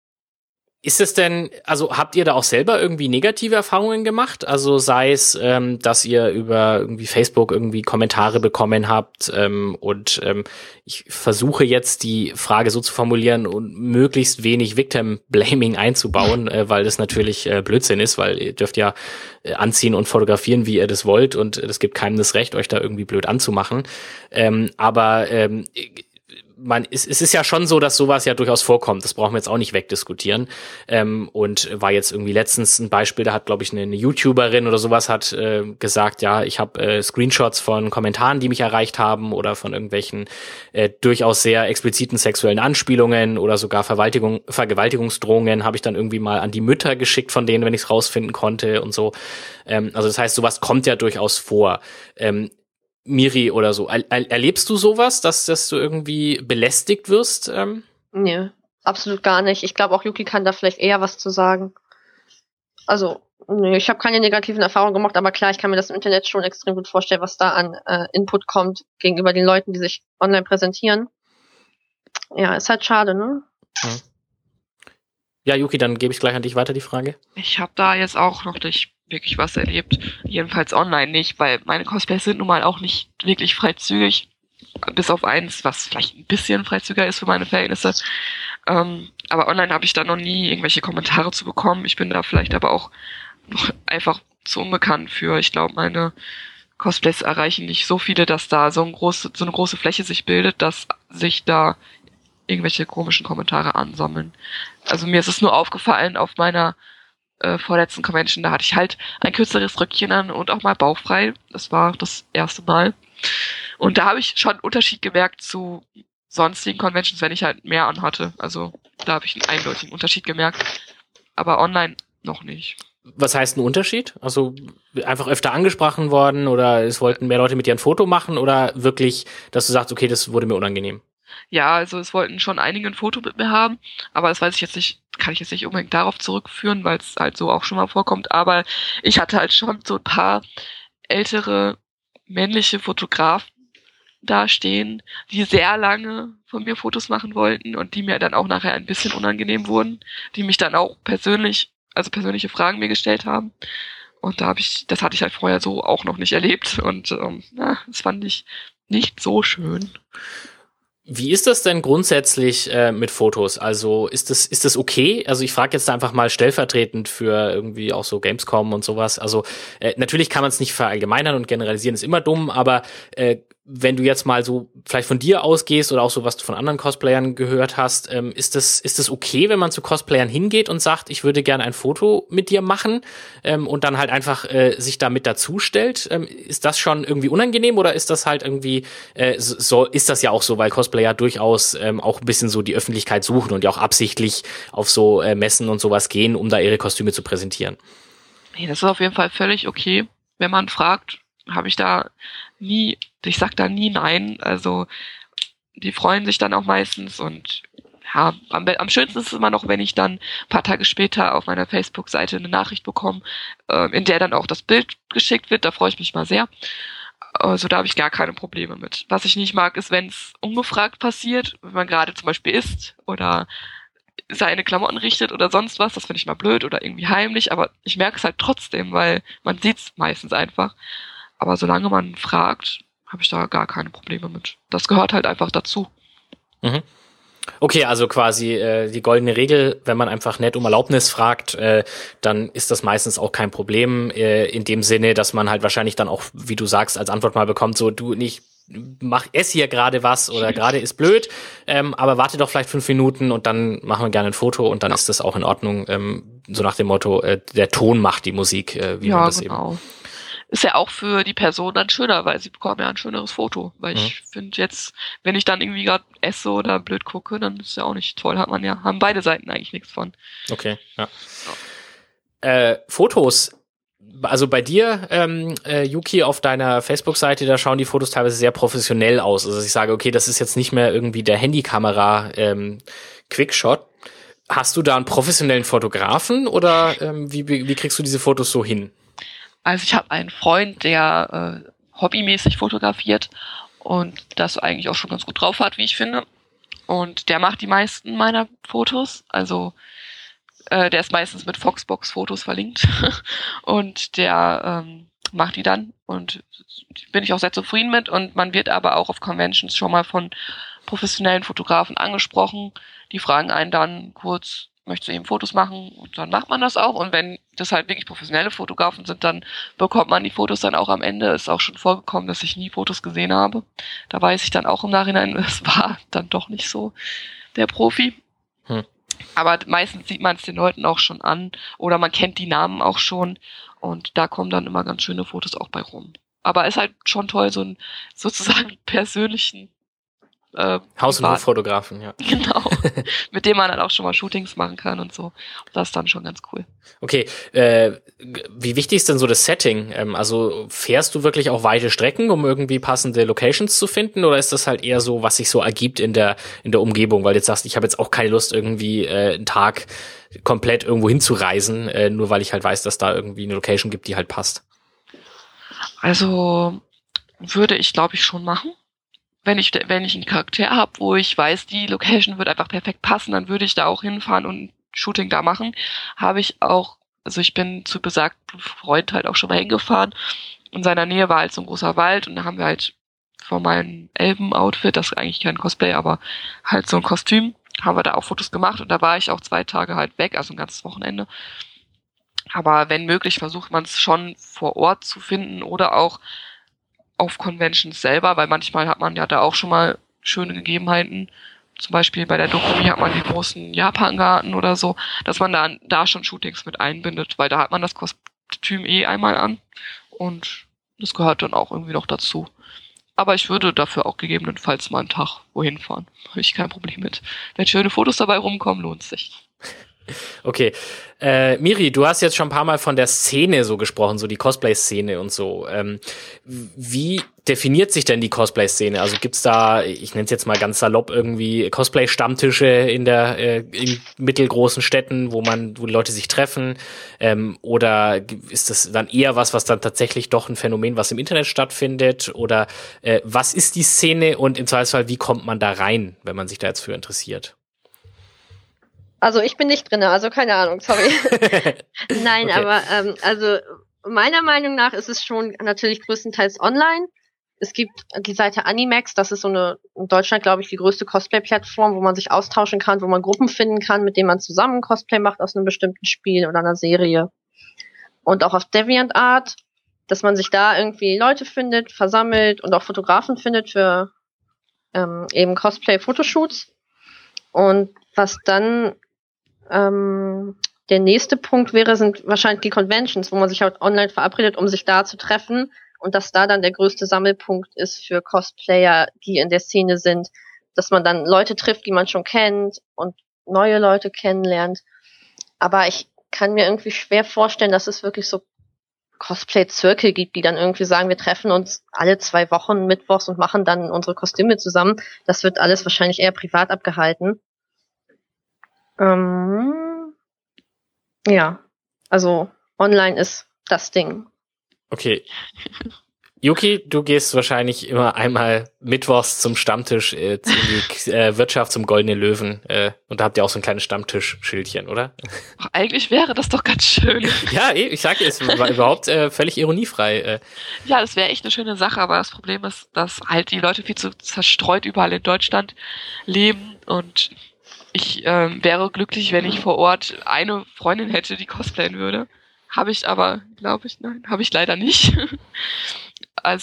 ist es denn, also habt ihr da auch selber irgendwie negative Erfahrungen gemacht? Also sei es, ähm, dass ihr über irgendwie Facebook irgendwie Kommentare bekommen habt ähm, und ähm, ich versuche jetzt die Frage so zu formulieren und möglichst wenig Victim-Blaming einzubauen, äh, weil das natürlich äh, Blödsinn ist, weil ihr dürft ja äh, anziehen und fotografieren, wie ihr das wollt und es gibt keinem das Recht, euch da irgendwie blöd anzumachen. Ähm, aber ähm, Man, es, es ist ja schon so, dass sowas ja durchaus vorkommt. Das brauchen wir jetzt auch nicht wegdiskutieren. Ähm, und war jetzt irgendwie letztens ein Beispiel, da hat, glaube ich, eine, eine YouTuberin oder sowas hat äh, gesagt, ja, ich habe äh, Screenshots von Kommentaren, die mich erreicht haben oder von irgendwelchen äh, durchaus sehr expliziten sexuellen Anspielungen oder sogar Verwaltigung, Vergewaltigungsdrohungen habe ich dann irgendwie mal an die Mütter geschickt von denen, wenn ich es rausfinden konnte und so. Ähm, also das heißt, sowas kommt ja durchaus vor. Ähm, Miri oder so. Er, er, erlebst du sowas, dass, dass du irgendwie belästigt wirst? Ähm? Nee, absolut gar nicht. Ich glaube, auch Yuki kann da vielleicht eher was zu sagen. Also, nee, ich habe keine negativen Erfahrungen gemacht, aber klar, ich kann mir das im Internet schon extrem gut vorstellen, was da an äh, Input kommt gegenüber den Leuten, die sich online präsentieren. Ja, ist halt schade, ne? Hm. Ja, Yuki, dann gebe ich gleich an dich weiter die Frage. Ich habe da jetzt auch noch nicht wirklich was erlebt. Jedenfalls online nicht, weil meine Cosplays sind nun mal auch nicht wirklich freizügig. Bis auf eins, was vielleicht ein bisschen freizügiger ist für meine Verhältnisse. Ähm, aber online habe ich da noch nie irgendwelche Kommentare zu bekommen. Ich bin da vielleicht aber auch noch einfach zu unbekannt für. Ich glaube, meine Cosplays erreichen nicht so viele, dass da so, ein große, so eine große Fläche sich bildet, dass sich da irgendwelche komischen Kommentare ansammeln. Also mir ist es nur aufgefallen auf meiner äh, vorletzten Convention, da hatte ich halt ein kürzeres Röckchen an und auch mal bauchfrei. Das war das erste Mal. Und da habe ich schon einen Unterschied gemerkt zu sonstigen Conventions, wenn ich halt mehr anhatte. Also da habe ich einen eindeutigen Unterschied gemerkt. Aber online noch nicht. Was heißt ein Unterschied? Also einfach öfter angesprochen worden oder es wollten mehr Leute mit dir ein Foto machen oder wirklich, dass du sagst, okay, das wurde mir unangenehm? Ja, also es wollten schon einige ein Foto mit mir haben, aber das weiß ich jetzt nicht, kann ich jetzt nicht unbedingt darauf zurückführen, weil es halt so auch schon mal vorkommt, aber ich hatte halt schon so ein paar ältere männliche Fotografen da stehen, die sehr lange von mir Fotos machen wollten und die mir dann auch nachher ein bisschen unangenehm wurden, die mich dann auch persönlich, also persönliche Fragen mir gestellt haben. Und da habe ich, das hatte ich halt vorher so auch noch nicht erlebt und ähm, na, das fand ich nicht so schön. Wie ist das denn grundsätzlich äh, mit Fotos? Also ist das ist das okay? Also ich frage jetzt einfach mal stellvertretend für irgendwie auch so Gamescom und sowas. Also äh, natürlich kann man es nicht verallgemeinern und generalisieren ist immer dumm, aber äh, wenn du jetzt mal so vielleicht von dir ausgehst oder auch so, was du von anderen Cosplayern gehört hast, ähm, ist das ist das okay, wenn man zu Cosplayern hingeht und sagt, ich würde gerne ein Foto mit dir machen ähm, und dann halt einfach äh, sich damit dazustellt? Ähm, ist das schon irgendwie unangenehm oder ist das halt irgendwie, äh, so ist das ja auch so, weil Cosplayer durchaus ähm, auch ein bisschen so die Öffentlichkeit suchen und ja auch absichtlich auf so äh, Messen und sowas gehen, um da ihre Kostüme zu präsentieren? Nee, das ist auf jeden Fall völlig okay. Wenn man fragt, habe ich da nie, ich sag da nie nein. Also die freuen sich dann auch meistens und ja, am, am schönsten ist es immer noch, wenn ich dann ein paar Tage später auf meiner Facebook-Seite eine Nachricht bekomme, äh, in der dann auch das Bild geschickt wird. Da freue ich mich mal sehr. Also da habe ich gar keine Probleme mit. Was ich nicht mag, ist, wenn es ungefragt passiert, wenn man gerade zum Beispiel isst oder seine Klamotten richtet oder sonst was. Das finde ich mal blöd oder irgendwie heimlich, aber ich merke es halt trotzdem, weil man sieht es meistens einfach. Aber solange man fragt, habe ich da gar keine Probleme mit. Das gehört halt einfach dazu. Mhm. Okay, also quasi äh, die goldene Regel, wenn man einfach nett um Erlaubnis fragt, äh, dann ist das meistens auch kein Problem, äh, in dem Sinne, dass man halt wahrscheinlich dann auch, wie du sagst, als Antwort mal bekommt, so du nicht, mach ess hier gerade was oder gerade ist blöd, ähm, aber warte doch vielleicht fünf Minuten und dann machen wir gerne ein Foto und dann ja. ist das auch in Ordnung. Ähm, so nach dem Motto, äh, der Ton macht die Musik, äh, wie ja, man das genau. eben. Ist ja auch für die Person dann schöner, weil sie bekommen ja ein schöneres Foto. Weil mhm. ich finde jetzt, wenn ich dann irgendwie gerade esse oder blöd gucke, dann ist ja auch nicht toll. Hat man ja, haben beide Seiten eigentlich nichts von. Okay, ja. ja. Äh, Fotos. Also bei dir, ähm, äh, Yuki, auf deiner Facebook-Seite, da schauen die Fotos teilweise sehr professionell aus. Also ich sage, okay, das ist jetzt nicht mehr irgendwie der Handykamera ähm, Quickshot. Hast du da einen professionellen Fotografen oder ähm, wie, wie kriegst du diese Fotos so hin? Also ich habe einen Freund, der äh, hobbymäßig fotografiert und das eigentlich auch schon ganz gut drauf hat, wie ich finde. Und der macht die meisten meiner Fotos. Also äh, der ist meistens mit Foxbox-Fotos verlinkt und der ähm, macht die dann und bin ich auch sehr zufrieden mit. Und man wird aber auch auf Conventions schon mal von professionellen Fotografen angesprochen. Die fragen einen dann kurz, möchtest du eben Fotos machen? Und dann macht man das auch. Und wenn das halt wirklich professionelle Fotografen sind, dann bekommt man die Fotos dann auch am Ende. Ist auch schon vorgekommen, dass ich nie Fotos gesehen habe. Da weiß ich dann auch im Nachhinein, es war dann doch nicht so der Profi. Hm. Aber meistens sieht man es den Leuten auch schon an oder man kennt die Namen auch schon. Und da kommen dann immer ganz schöne Fotos auch bei rum. Aber ist halt schon toll, so einen sozusagen persönlichen Äh, Haus- und Hoffotografen, ja. Genau. Mit dem man dann auch schon mal Shootings machen kann und so. Das ist dann schon ganz cool. Okay, äh, wie wichtig ist denn so das Setting? Ähm, also fährst du wirklich auch weite Strecken, um irgendwie passende Locations zu finden? Oder ist das halt eher so, was sich so ergibt in der in der Umgebung? Weil du jetzt sagst, ich habe jetzt auch keine Lust, irgendwie äh, einen Tag komplett irgendwo hinzureisen, äh, nur weil ich halt weiß, dass da irgendwie eine Location gibt, die halt passt. Also würde ich, glaube ich, schon machen. Wenn ich, wenn ich einen Charakter habe, wo ich weiß, die Location wird einfach perfekt passen, dann würde ich da auch hinfahren und ein Shooting da machen. Habe ich auch, also ich bin zu besagtem Freund halt auch schon mal hingefahren. In seiner Nähe war halt so ein großer Wald und da haben wir halt von meinem Elben-Outfit, das ist eigentlich kein Cosplay, aber halt so ein Kostüm, haben wir da auch Fotos gemacht und da war ich auch zwei Tage halt weg, also ein ganzes Wochenende. Aber wenn möglich, versucht man es schon vor Ort zu finden oder auch auf Conventions selber, weil manchmal hat man ja da auch schon mal schöne Gegebenheiten. Zum Beispiel bei der Dokumi hat man die großen Japan-Garten oder so, dass man da, da schon Shootings mit einbindet, weil da hat man das Kostüm eh einmal an und das gehört dann auch irgendwie noch dazu. Aber ich würde dafür auch gegebenenfalls mal einen Tag wohin fahren. Habe ich kein Problem mit. Wenn schöne Fotos dabei rumkommen, lohnt es sich. Okay. Äh, Miri, du hast jetzt schon ein paar Mal von der Szene so gesprochen, so die Cosplay-Szene und so. Ähm, wie definiert sich denn die Cosplay-Szene? Also gibt's da, ich nenne es jetzt mal ganz salopp, irgendwie Cosplay-Stammtische in der äh, in mittelgroßen Städten, wo man, wo die Leute sich treffen? Ähm, oder ist das dann eher was, was dann tatsächlich doch ein Phänomen, was im Internet stattfindet? Oder äh, was ist die Szene und im Zweifelsfall, wie kommt man da rein, wenn man sich da jetzt für interessiert? Also ich bin nicht drin, also keine Ahnung, sorry. Nein, okay. aber ähm, also meiner Meinung nach ist es schon natürlich größtenteils online. Es gibt die Seite Animax, das ist so eine, in Deutschland glaube ich, die größte Cosplay-Plattform, wo man sich austauschen kann, wo man Gruppen finden kann, mit denen man zusammen Cosplay macht aus einem bestimmten Spiel oder einer Serie. Und auch auf DeviantArt, dass man sich da irgendwie Leute findet, versammelt und auch Fotografen findet für ähm, eben Cosplay-Fotoshoots. Und was dann Ähm, der nächste Punkt wäre, sind wahrscheinlich die Conventions, wo man sich halt online verabredet, um sich da zu treffen und dass da dann der größte Sammelpunkt ist für Cosplayer, die in der Szene sind, dass man dann Leute trifft, die man schon kennt und neue Leute kennenlernt. Aber ich kann mir irgendwie schwer vorstellen, dass es wirklich so Cosplay-Zirkel gibt, die dann irgendwie sagen, wir treffen uns alle zwei Wochen mittwochs und machen dann unsere Kostüme zusammen. Das wird alles wahrscheinlich eher privat abgehalten. Ähm, ja, also online ist das Ding. Okay. Yuki, du gehst wahrscheinlich immer einmal mittwochs zum Stammtisch äh, in die äh, Wirtschaft zum Goldenen Löwen äh, und da habt ihr auch so ein kleines Stammtisch-Schildchen, oder? Ach, eigentlich wäre das doch ganz schön. Ja, ich sag dir, es war überhaupt äh, völlig ironiefrei. Äh. Ja, das wäre echt eine schöne Sache, aber das Problem ist, dass halt die Leute viel zu zerstreut überall in Deutschland leben und ich ähm, wäre glücklich, wenn ich vor Ort eine Freundin hätte, die cosplayen würde. Habe ich aber, glaube ich, nein, habe ich leider nicht. Also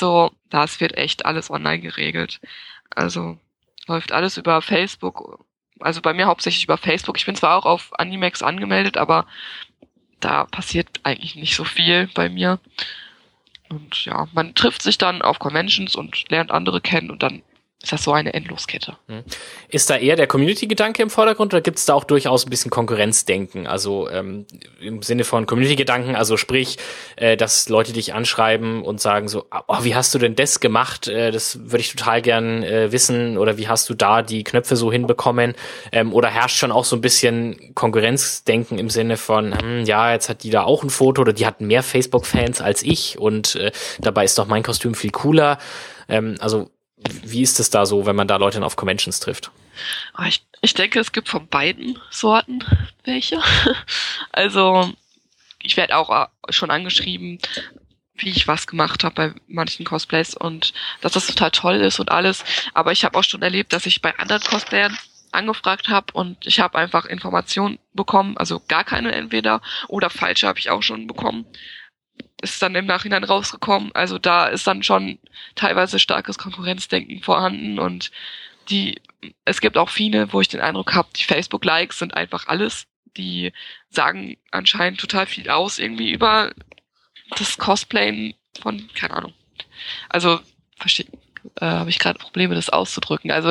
das wird echt alles online geregelt. Also läuft alles über Facebook, also bei mir hauptsächlich über Facebook. Ich bin zwar auch auf Animex angemeldet, aber da passiert eigentlich nicht so viel bei mir. Und ja, man trifft sich dann auf Conventions und lernt andere kennen und dann ist das so eine Endloskette. Ist da eher der Community-Gedanke im Vordergrund oder gibt es da auch durchaus ein bisschen Konkurrenzdenken? Also ähm, im Sinne von Community-Gedanken, also sprich, äh, dass Leute dich anschreiben und sagen so, oh, wie hast du denn das gemacht? Äh, das würde ich total gern äh, wissen. Oder wie hast du da die Knöpfe so hinbekommen? Ähm, oder herrscht schon auch so ein bisschen Konkurrenzdenken im Sinne von, hm, ja, jetzt hat die da auch ein Foto oder die hat mehr Facebook-Fans als ich und äh, dabei ist doch mein Kostüm viel cooler. Ähm, also wie ist es da so, wenn man da Leute auf Conventions trifft? Ich, ich denke, es gibt von beiden Sorten welche. Also ich werde auch schon angeschrieben, wie ich was gemacht habe bei manchen Cosplays und dass das total toll ist und alles. Aber ich habe auch schon erlebt, dass ich bei anderen Cosplayern angefragt habe und ich habe einfach Informationen bekommen, also gar keine entweder oder falsche habe ich auch schon bekommen. Ist dann im Nachhinein rausgekommen. Also da ist dann schon teilweise starkes Konkurrenzdenken vorhanden und die, es gibt auch viele, wo ich den Eindruck habe, die Facebook-Likes sind einfach alles. Die sagen anscheinend total viel aus irgendwie über das Cosplayen von, keine Ahnung. Also verstehe, äh, habe ich gerade Probleme, das auszudrücken. Also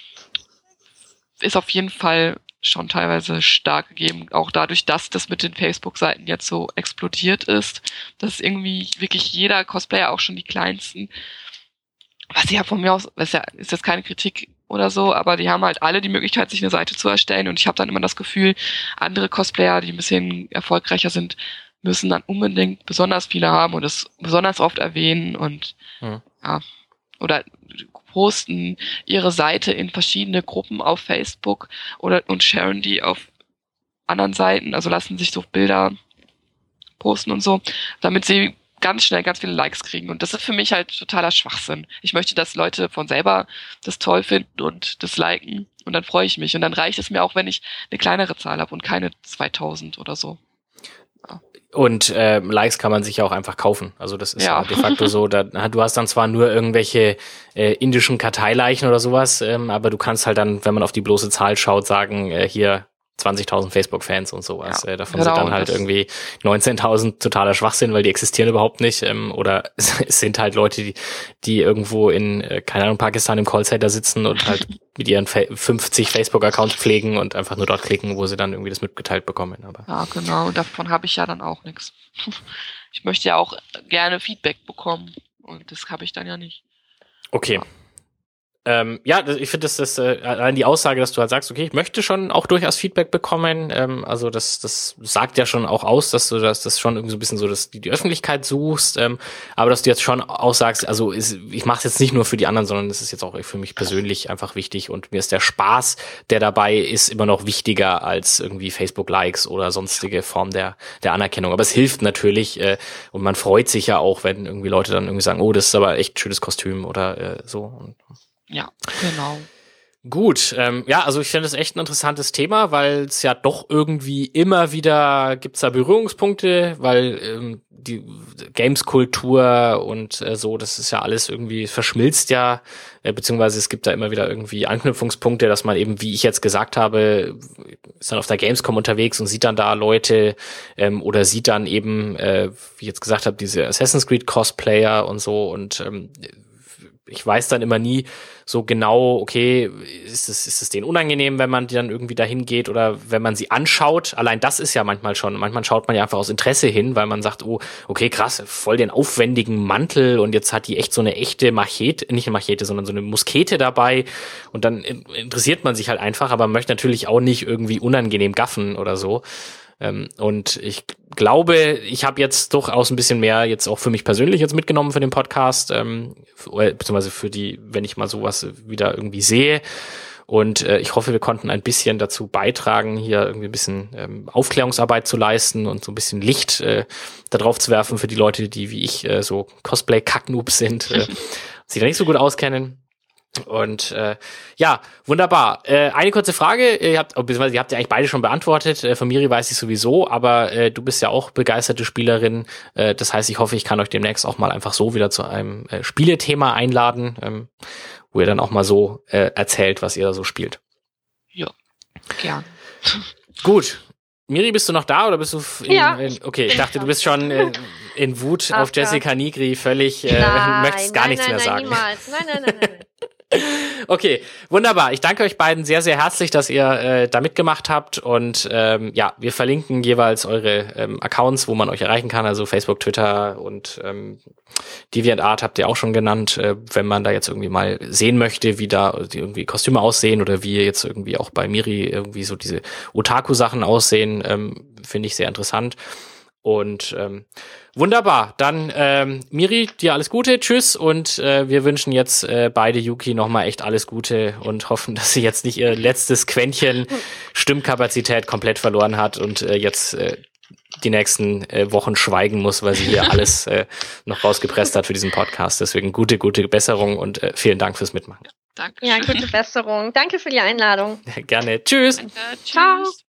ist auf jeden Fall schon teilweise stark gegeben, auch dadurch, dass das mit den Facebook-Seiten jetzt so explodiert ist, dass irgendwie wirklich jeder Cosplayer, auch schon die kleinsten, was ja von mir aus, ist ja ist jetzt keine Kritik oder so, aber die haben halt alle die Möglichkeit, sich eine Seite zu erstellen und ich habe dann immer das Gefühl, andere Cosplayer, die ein bisschen erfolgreicher sind, müssen dann unbedingt besonders viele haben und es besonders oft erwähnen und hm. ja, oder posten ihre Seite in verschiedene Gruppen auf Facebook oder und sharen die auf anderen Seiten, also lassen sich so Bilder posten und so, damit sie ganz schnell ganz viele Likes kriegen. Und das ist für mich halt totaler Schwachsinn. Ich möchte, dass Leute von selber das toll finden und das liken und dann freue ich mich. Und dann reicht es mir auch, wenn ich eine kleinere Zahl habe und keine zweitausend oder so. Ja. Und äh, Likes kann man sich ja auch einfach kaufen. Also das ist ja, ja de facto so. Da, du hast dann zwar nur irgendwelche äh, indischen Karteileichen oder sowas, ähm, aber du kannst halt dann, wenn man auf die bloße Zahl schaut, sagen, äh, hier zwanzigtausend Facebook-Fans und sowas. Ja, äh, davon genau, sind dann halt irgendwie neunzehntausend totaler Schwachsinn, weil die existieren überhaupt nicht. Ähm, oder es sind halt Leute, die, die irgendwo in, äh, keine Ahnung, Pakistan im Callcenter sitzen und halt mit ihren Fa- fünfzig Facebook-Accounts pflegen und einfach nur dort klicken, wo sie dann irgendwie das mitgeteilt bekommen. Aber ja, genau. Und davon habe ich ja dann auch nichts. Ich möchte ja auch gerne Feedback bekommen und das habe ich dann ja nicht. Okay. Ja. Ähm, ja, ich finde, das ist äh, allein die Aussage, dass du halt sagst, okay, ich möchte schon auch durchaus Feedback bekommen. Ähm, also das, das sagt ja schon auch aus, dass du das, das schon irgendwie so ein bisschen so, dass du die Öffentlichkeit suchst. Ähm, aber dass du jetzt schon aussagst, also ist, ich mache es jetzt nicht nur für die anderen, sondern es ist jetzt auch für mich persönlich einfach wichtig und mir ist der Spaß, der dabei ist, immer noch wichtiger als irgendwie Facebook-Likes oder sonstige Form der der Anerkennung. Aber es hilft natürlich äh, und man freut sich ja auch, wenn irgendwie Leute dann irgendwie sagen, oh, das ist aber echt ein schönes Kostüm oder äh, so. Und, ja, genau. Gut, ähm, ja, also ich finde das echt ein interessantes Thema, weil es ja doch irgendwie immer wieder gibt's da Berührungspunkte, weil ähm, die Games-Kultur und äh, so, das ist ja alles irgendwie verschmilzt ja, äh, beziehungsweise es gibt da immer wieder irgendwie Anknüpfungspunkte, dass man eben, wie ich jetzt gesagt habe, ist dann auf der Gamescom unterwegs und sieht dann da Leute ähm, oder sieht dann eben, äh, wie ich jetzt gesagt habe, diese Assassin's Creed Cosplayer und so und ähm, ich weiß dann immer nie so genau, okay, ist es, ist es denen unangenehm, wenn man die dann irgendwie dahin geht oder wenn man sie anschaut. Allein das ist ja manchmal schon, manchmal schaut man ja einfach aus Interesse hin, weil man sagt, oh, okay, krass, voll den aufwendigen Mantel und jetzt hat die echt so eine echte Machete, nicht eine Machete, sondern so eine Muskete dabei und dann interessiert man sich halt einfach, aber man möchte natürlich auch nicht irgendwie unangenehm gaffen oder so. Ähm, und ich glaube, ich habe jetzt durchaus ein bisschen mehr jetzt auch für mich persönlich jetzt mitgenommen für den Podcast, ähm, für, beziehungsweise für die, wenn ich mal sowas wieder irgendwie sehe. Und äh, ich hoffe, wir konnten ein bisschen dazu beitragen, hier irgendwie ein bisschen ähm, Aufklärungsarbeit zu leisten und so ein bisschen Licht äh, da drauf zu werfen für die Leute, die wie ich äh, so Cosplay-Kacknoobs sind, äh, sich da nicht so gut auskennen. Und äh, ja, wunderbar. Äh, eine kurze Frage, ihr habt, beziehungsweise ihr habt ja eigentlich beide schon beantwortet, äh, von Miri weiß ich sowieso, aber äh, du bist ja auch begeisterte Spielerin, äh, das heißt, ich hoffe, ich kann euch demnächst auch mal einfach so wieder zu einem äh, Spielethema einladen, ähm, wo ihr dann auch mal so äh, erzählt, was ihr da so spielt. Ja, gern. Gut. Miri, bist du noch da oder bist du in, ja, in okay, ich dachte, du bist schon in, in Wut auf Jessica Nigri völlig, äh, nein, möchtest gar nein, nichts nein, mehr nein, sagen. Niemals. Nein, nein, nein, nein. Okay, wunderbar. Ich danke euch beiden sehr, sehr herzlich, dass ihr äh, da mitgemacht habt und ähm, ja, wir verlinken jeweils eure ähm, Accounts, wo man euch erreichen kann, also Facebook, Twitter und ähm, DeviantArt habt ihr auch schon genannt, äh, wenn man da jetzt irgendwie mal sehen möchte, wie da die irgendwie Kostüme aussehen oder wie jetzt irgendwie auch bei Miri irgendwie so diese Otaku-Sachen aussehen, ähm, finde ich sehr interessant. Und ähm, wunderbar, dann ähm, Miri, dir alles Gute, tschüss und äh, wir wünschen jetzt äh, beide Yuki nochmal echt alles Gute und hoffen, dass sie jetzt nicht ihr letztes Quäntchen Stimmkapazität komplett verloren hat und äh, jetzt äh, die nächsten äh, Wochen schweigen muss, weil sie hier alles äh, noch rausgepresst hat für diesen Podcast. Deswegen gute, gute Besserung und äh, vielen Dank fürs Mitmachen. Danke. Ja, gute Besserung. Danke für die Einladung. Gerne, tschüss. Danke, tschüss. Ciao.